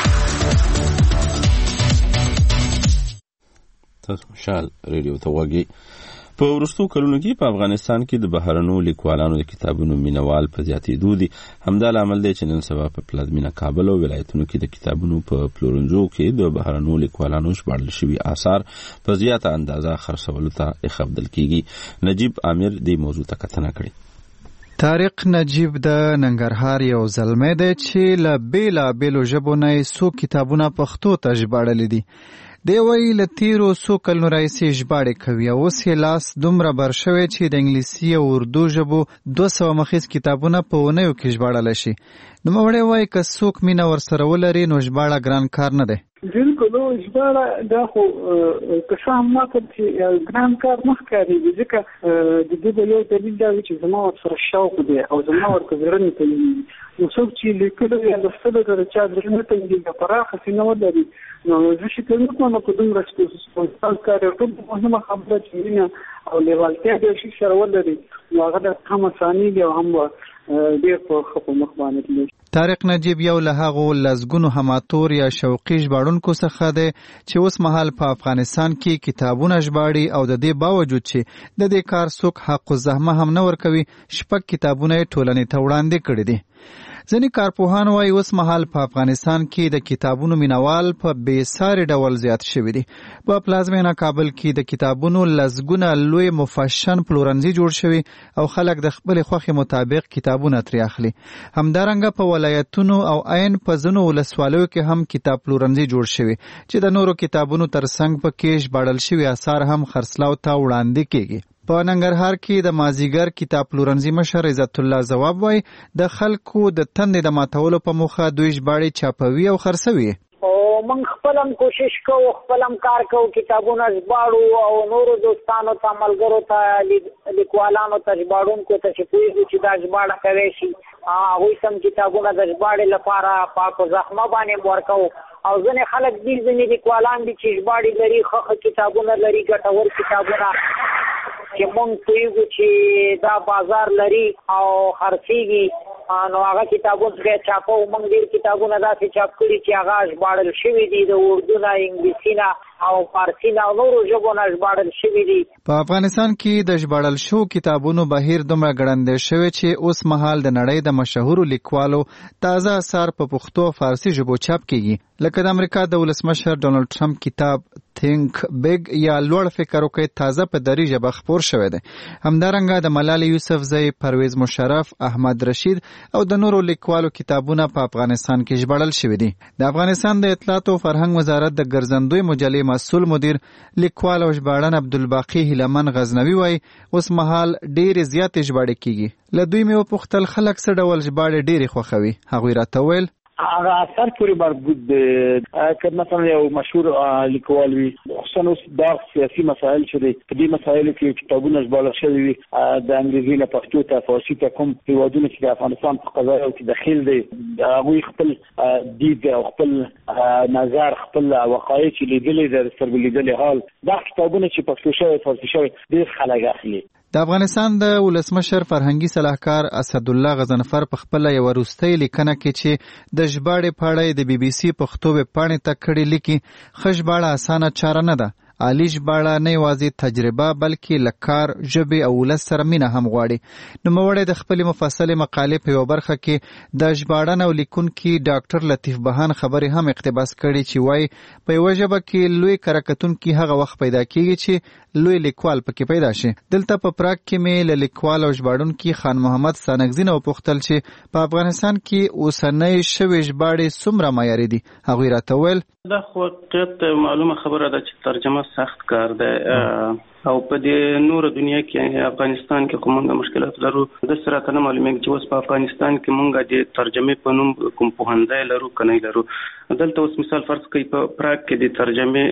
تاسو مشال ریډیو ته وګورئ. په ورستو کلونو کې په افغانستان کې د بهرنو لیکوالانو د کتابونو مینوال په زیاتېدو دي. همدا لامل دی چې نن سبا په پلازمینه کابل او ولایتونو کې د کتابونو په پلورنځو کې د بهرنو لیکوالانو ژباړل شوي آثار په زیاته اندازه خرڅولو ته ایښودل کېږي. نجیب عامر دې موضوع ته کتنه کړې. طارق نجیب د ننګرهار یو زلمی دی چې له بېلابېلو ژبو نه یې څو کتابونه پښتو ته ژباړلي دي. دی وایي له تیرو څو کلونو راهیسې ژباړې کوي او اوس یې لاس دومره بر شوی چې د انګلیسي او اردو ژبو دوه سوه مخیز کتابونه په اونیو کې ژباړلی شي. نوموړی وایي که څوک مینه ورسره ولري نو ژباړه ګران کار نه دی. بالکل ژباړه دا خو که څه هم ما ته چې ګران کار نه ښکارېږي ځکه د دې به یو دلیل دا وي چې زما ورسره شوق دی او زما ورته زړه نه تنګېږي. نو څوک چې لیکلو یا لوستلو ته د چا زړه نه تنګېږي پراخه سینه ولري نو زه فکر نه کوم په دومره سپورټ کار یو ټول مهمه خبره چې مینه او لیوالتیا د شي سره ولري نو هغه د هم اساني او هم ډېر په ښه په مخ باندې تللی. طارق نجیب یو له هغو لسګونو هماتور یا شوقي ژباړونکو څخه دی چې اوس مهال په افغانستان کې کتابونه ژباړي او د دې باوجود چې د دې کار څوک حق الزحمه هم نه ورکوي شپږ کتابونه یې ټولنې ته وړاندې کړي دي. ځینې کارپوهان وایي اوس مهال په افغانستان کې د کتابونو مینوال په بې ساري ډول زیات شوي دي. په پلازمینه کابل کې د کتابونو لسګونه لوی مفشن پلورنځي جوړ شوي او خلک د خپلې خوښې مطابق کتابونه ترې اخلي. همدارنګه په ولایتونو او عین په ځینو ولسوالیو کې هم کتاب پلورنځي جوړ شوي چې د نورو کتابونو ترڅنګ پکې ژباړل شوي آثار هم خرڅلاو ته وړاندې کېږي. په ننګرهار کې د مازیګر کتاب پلورنځي مشر عزت الله ځواب وایي د خلکو د تندې د ماتولو په موخه دوی ژباړې چاپوي او خرڅوي. او من خپلم کوشش کوو خپلم کار کوو کتابونه ژباړو او نورو دوستانو ته ملګرو ته لیکوالانو ته ژباړونکو ته چې پوهېږو چې دا ژباړه کوی شي هغوی سم کتابونه د ژباړې لپاره پاک زخمه باندې ورکوو او ځینې خلک دي ځینې لیکوالان دي چې ژباړې لري ښه ښه کتابونه لري ګټور کتابونه چې مونږ پوهېږو چې دا بازار لري او خرڅېږي نو هغه کتابونه بیا چاپو. مونږ ډېر کتابونه داسې چاپ کړي چې هغه ژباړل شوي دي د اردو نه انګلیسي نه او فارسی نه او نورو ژبو نه ژباړل شوي دي. په افغانستان کې د ژباړل شو کتابونو بهیر دومره ګړندی شوی چې اوس مهال د نړۍ د مشهورو لیکوالو تازه اثار په پښتو او فارسي ژبو چاپ کیږي، لکه د امریکا د ولسمشر ډونالډ ټرمپ کتاب تھینک بیگ یا لوړ فکر وکړئ تازه په دري ژبه خپور شوی دی. همدارنګه د ملالۍ یوسفزۍ، پرویز مشرف، احمد رشید او د نورو لیکوالو کتابونه په افغانستان کې ژباړل شوي دي. د افغانستان د اطلاعات او فرهنګ وزارت د ګرځندوی مجلې مسؤل مدیر لیکوال او ژباړن عبدالباقي هیلمن غزنوي وایي اوس مهال ډېرې زیاتې ژباړې کیږي. له دوی مې وپوښتل خلک څه ډول ژباړې ډېرې خوښوي. هغوی راته وویل هغه اثر پورې مربوط دی که مثلا یو مشهور لیکوال وي، خصوصا اوس دا سیاسي مسایل چې دي په دې مسایلو کې کتابونه ژباړل شوي وي د انګریزي نه پښتو ته فارسي ته کوم هېوادونه چې د افغانستان په قضایو کې دخیل دي هغوی خپل دید او خپل نظر خپل وقایع چې لیدلي د سترګو لیدلي حال دا کتابونه چې پښتو شوي فارسي شوي ډېر خلک اخلي. د افغانستان د ولسمشر فرهنګي صلاحکار اسدالله غضنفر په خپل یو وروستۍ لیکنه کې چې د ژباړې په اړه د بي بي سي پښتو ویب پاڼې ته کړي لیکي ښه ژباړه اسانه چاره نه ده. عالی ژباړه نه یوازې تجربه بلکې له کار، ژبې او ولس سره مینه هم غواړي. نوموړی د خپلې مفصلې مقالې په یوه برخه کې د ژباړن او لیکونکي ډاکټر لطیف بهان خبرې هم اقتباس کړي چې وایي په یوه ژبه کې لوی کره کتونکي هغه وخت پیدا کیږي چې لوی لیکوال پکې پیدا شي. دلته په پراګ کې مې له لیکوال او ژباړونکي خان محمد سانګزي نه وپوښتل چې په افغانستان کې اوسنۍ شوې ژباړې څومره معیاري دي. هغوی راته وویل دا خو حقیقت معلومه خبره ده چې ترجمه سخت کار ده او په دې نور دنیا کې افغانستان کې کومه مشکلات لرو د سره ته معلومه چې اوس په افغانستان کې مونږ د ترجمه په نوم کوم پوهنځی لرو کنه لرو. دلته اوس مثال فرض کړئ په پراګ کې د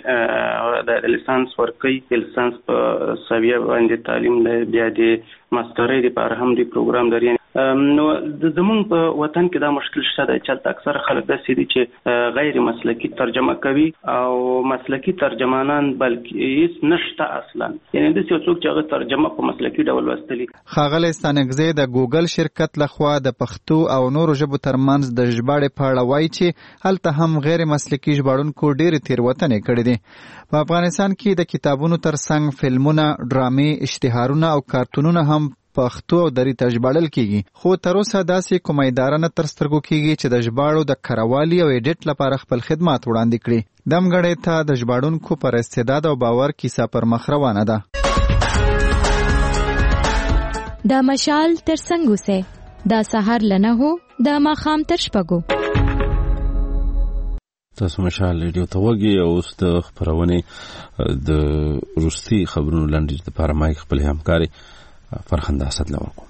ترجمه د لیسانس ورکړي لیسانس په سویه باندې تعلیم دی، بیا د ماسترۍ لپاره هم د پروګرام لري. نو زمونږ په وطن کې دا مشکل شته دی چې اکثر خلک داسې دي چې غیر مسلکي ترجمه کوي او مسلکي ترجمانان بلکې هیڅ نشته اصلا، یعنی د څه څوک چې هغه ترجمه په مسلکي ډول وستلي. ښاغلی ستانکزی د ګوګل شرکت لخوا د پښتو او نورو ژبو ترمنځ د ژباړې په اړه وایي چې هلته هم غیر مسلکي ژباړونکو ډېرې تېروتنې کړې دي. په افغانستان کې د کتابونو ترڅنګ فلمونه، ډرامې، اشتهارونه او کارتونونه هم پښتو او دري ته ژباړل کیږي، خو تر اوسه داسې کومه اداره نه تر سترګو کیږي چې د ژباړو د کروالي او ایډیټ لپاره خپل خدمات وړاندې کړي. دمګړې ته د ژباړونکو پر استعداد او باور کیسه پر مخ روانه ده. دا مشال تر څنګه وسه دا سحر لنه هو دا ماخام تر شپږو. تاسو مشال ریډیو ته وګورئ او اوس د خبرونې د روسي خبرونو لنډیز لپاره ما خپل همکاري فرخنده اسد لورکو.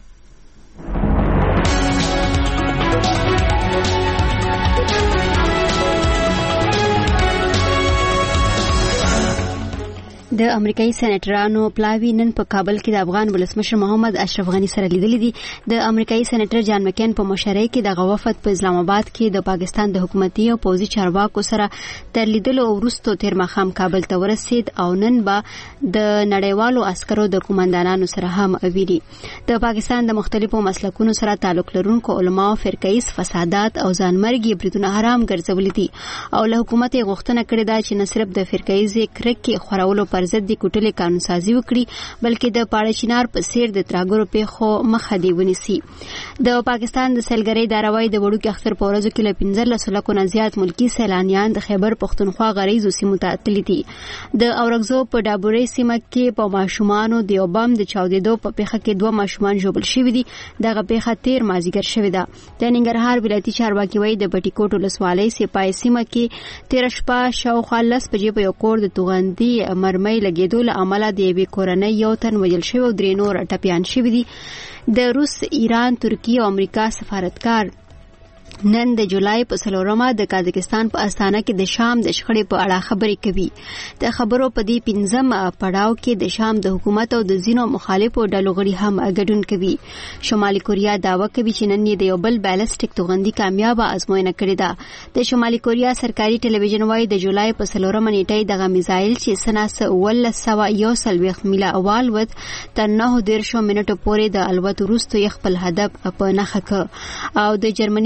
د امریکایي سېنیټرانو پلاوی نن په کابل کې د افغان ولسمشر محمد اشرف غنی سره لیدلي دي. د امریکایي سېنیټر جان مکین په مشرۍ کې د غوافت په اسلام آباد کې د پاکستان د حکومتي او پوځي چارواکو سره تر لیدلو وروسته تیر ماښام کابل ته ورسید او نن به د نړیوالو عسکرو د قومندانانو سره هم ویلي. د پاکستان د مختلفو مسلکونو سره تعلق لرونکو علماو فرقیز فسادات او ځانمرګي بریدونه حرام ګرځولي دي او له حکومت یې غوښتنه کړې ده چې نه صرف د فرقیز کرکې خورولو پر ضد د کوټلې قانونسازي وکړي بلکې د پاړه چینار په څیر د تراګرو پیښو مخه دی ونیسي. د پاکستان د سیلګرۍ داروای د وړوکي اختر په ورځو کې له پنځلس لکو نه زیات ملکي سیلانیان د خیبر پښتونخوا غریزو سیمو ته تللي دي. د اورګزو په ډابورې سیمه کې په ماشومانو د یو بم د چاودېدو په پیښه کې دوه ماشومان ژوبل شوي دي. دغه پیښه تیر مازیګر شوې ده. د ننګرهار ولایتي چارواکي وایي د بټي کوټ ولسوالۍ سپای سیمه کې تیر شپه شاوخوا لس بجې په یو کور د توغندي مرمۍ لګېدو له امله د یوې کورنۍ یو تن وژل شوی او درې نور ټپیان شوي دي. د روس، ایران، ترکیه او امریکا سفارتکار نن د جولای په څلورمه د کازاکستان په استانه کې د شام د شخړې په اړه خبرې کوي. د خبرو په دې پنځم پړاو کې د شام د حکومت او د ځینو مخالفو ډلو غړي هم ګډون کوي. شمالي کوریا دعوه کوي چې نن یې د یو بل بالستیک توغندي کامیابه ازموینه کړې ده. د شمالي کوریا سرکاري ټلویزیون وايي د جولای په څلورمه نیټه دغه میزایل چې سناس ولس سوه یو څلوېښت میله والوت تر نهه دېرشو منټو پورې د الوت وروسته یې خپل هدف په نښه کړ او د جرمني د داخلي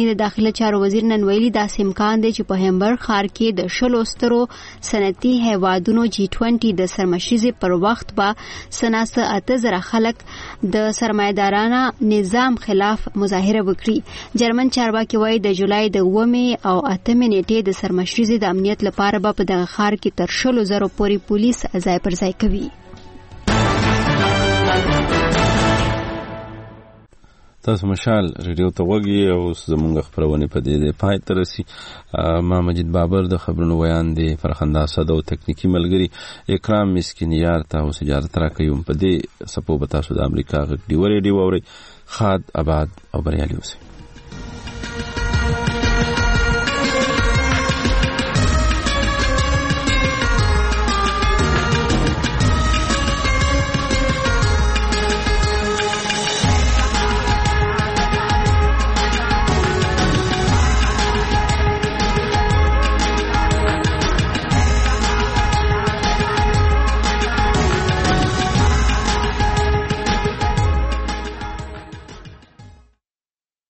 داخله چارو وزیر نن ویلي داسې امکان دی چې په هیمبرګ ښار کې د شلو سترو صنعتي هیوادونو جی ټوینټي د سرمشریزې پر وخت به سناسه اته زره خلک د سرمایدارانه نظام خلاف مظاهره وکړي. جرمن چارواکي وایي د جولای د اوومې او اتمې نیټې د سرمشریزې د امنیت لپاره به په دغه ښار کې تر شلو زرو پورې پولیس ځای پر ځای کوي. تاسو مشال ریډیو ته وګورئ او زموږ خبرونه په دې د پای تر رسي. ما مجید بابر د خبرونو ویان دي، فرخنده اسد او تکنیکی ملګری اکرام مسکینیار ته او سجارت راکوم په دې سپو بتا سود امریکا غږ دی ورې دی ووري خاد آباد او بریالي اوسئ.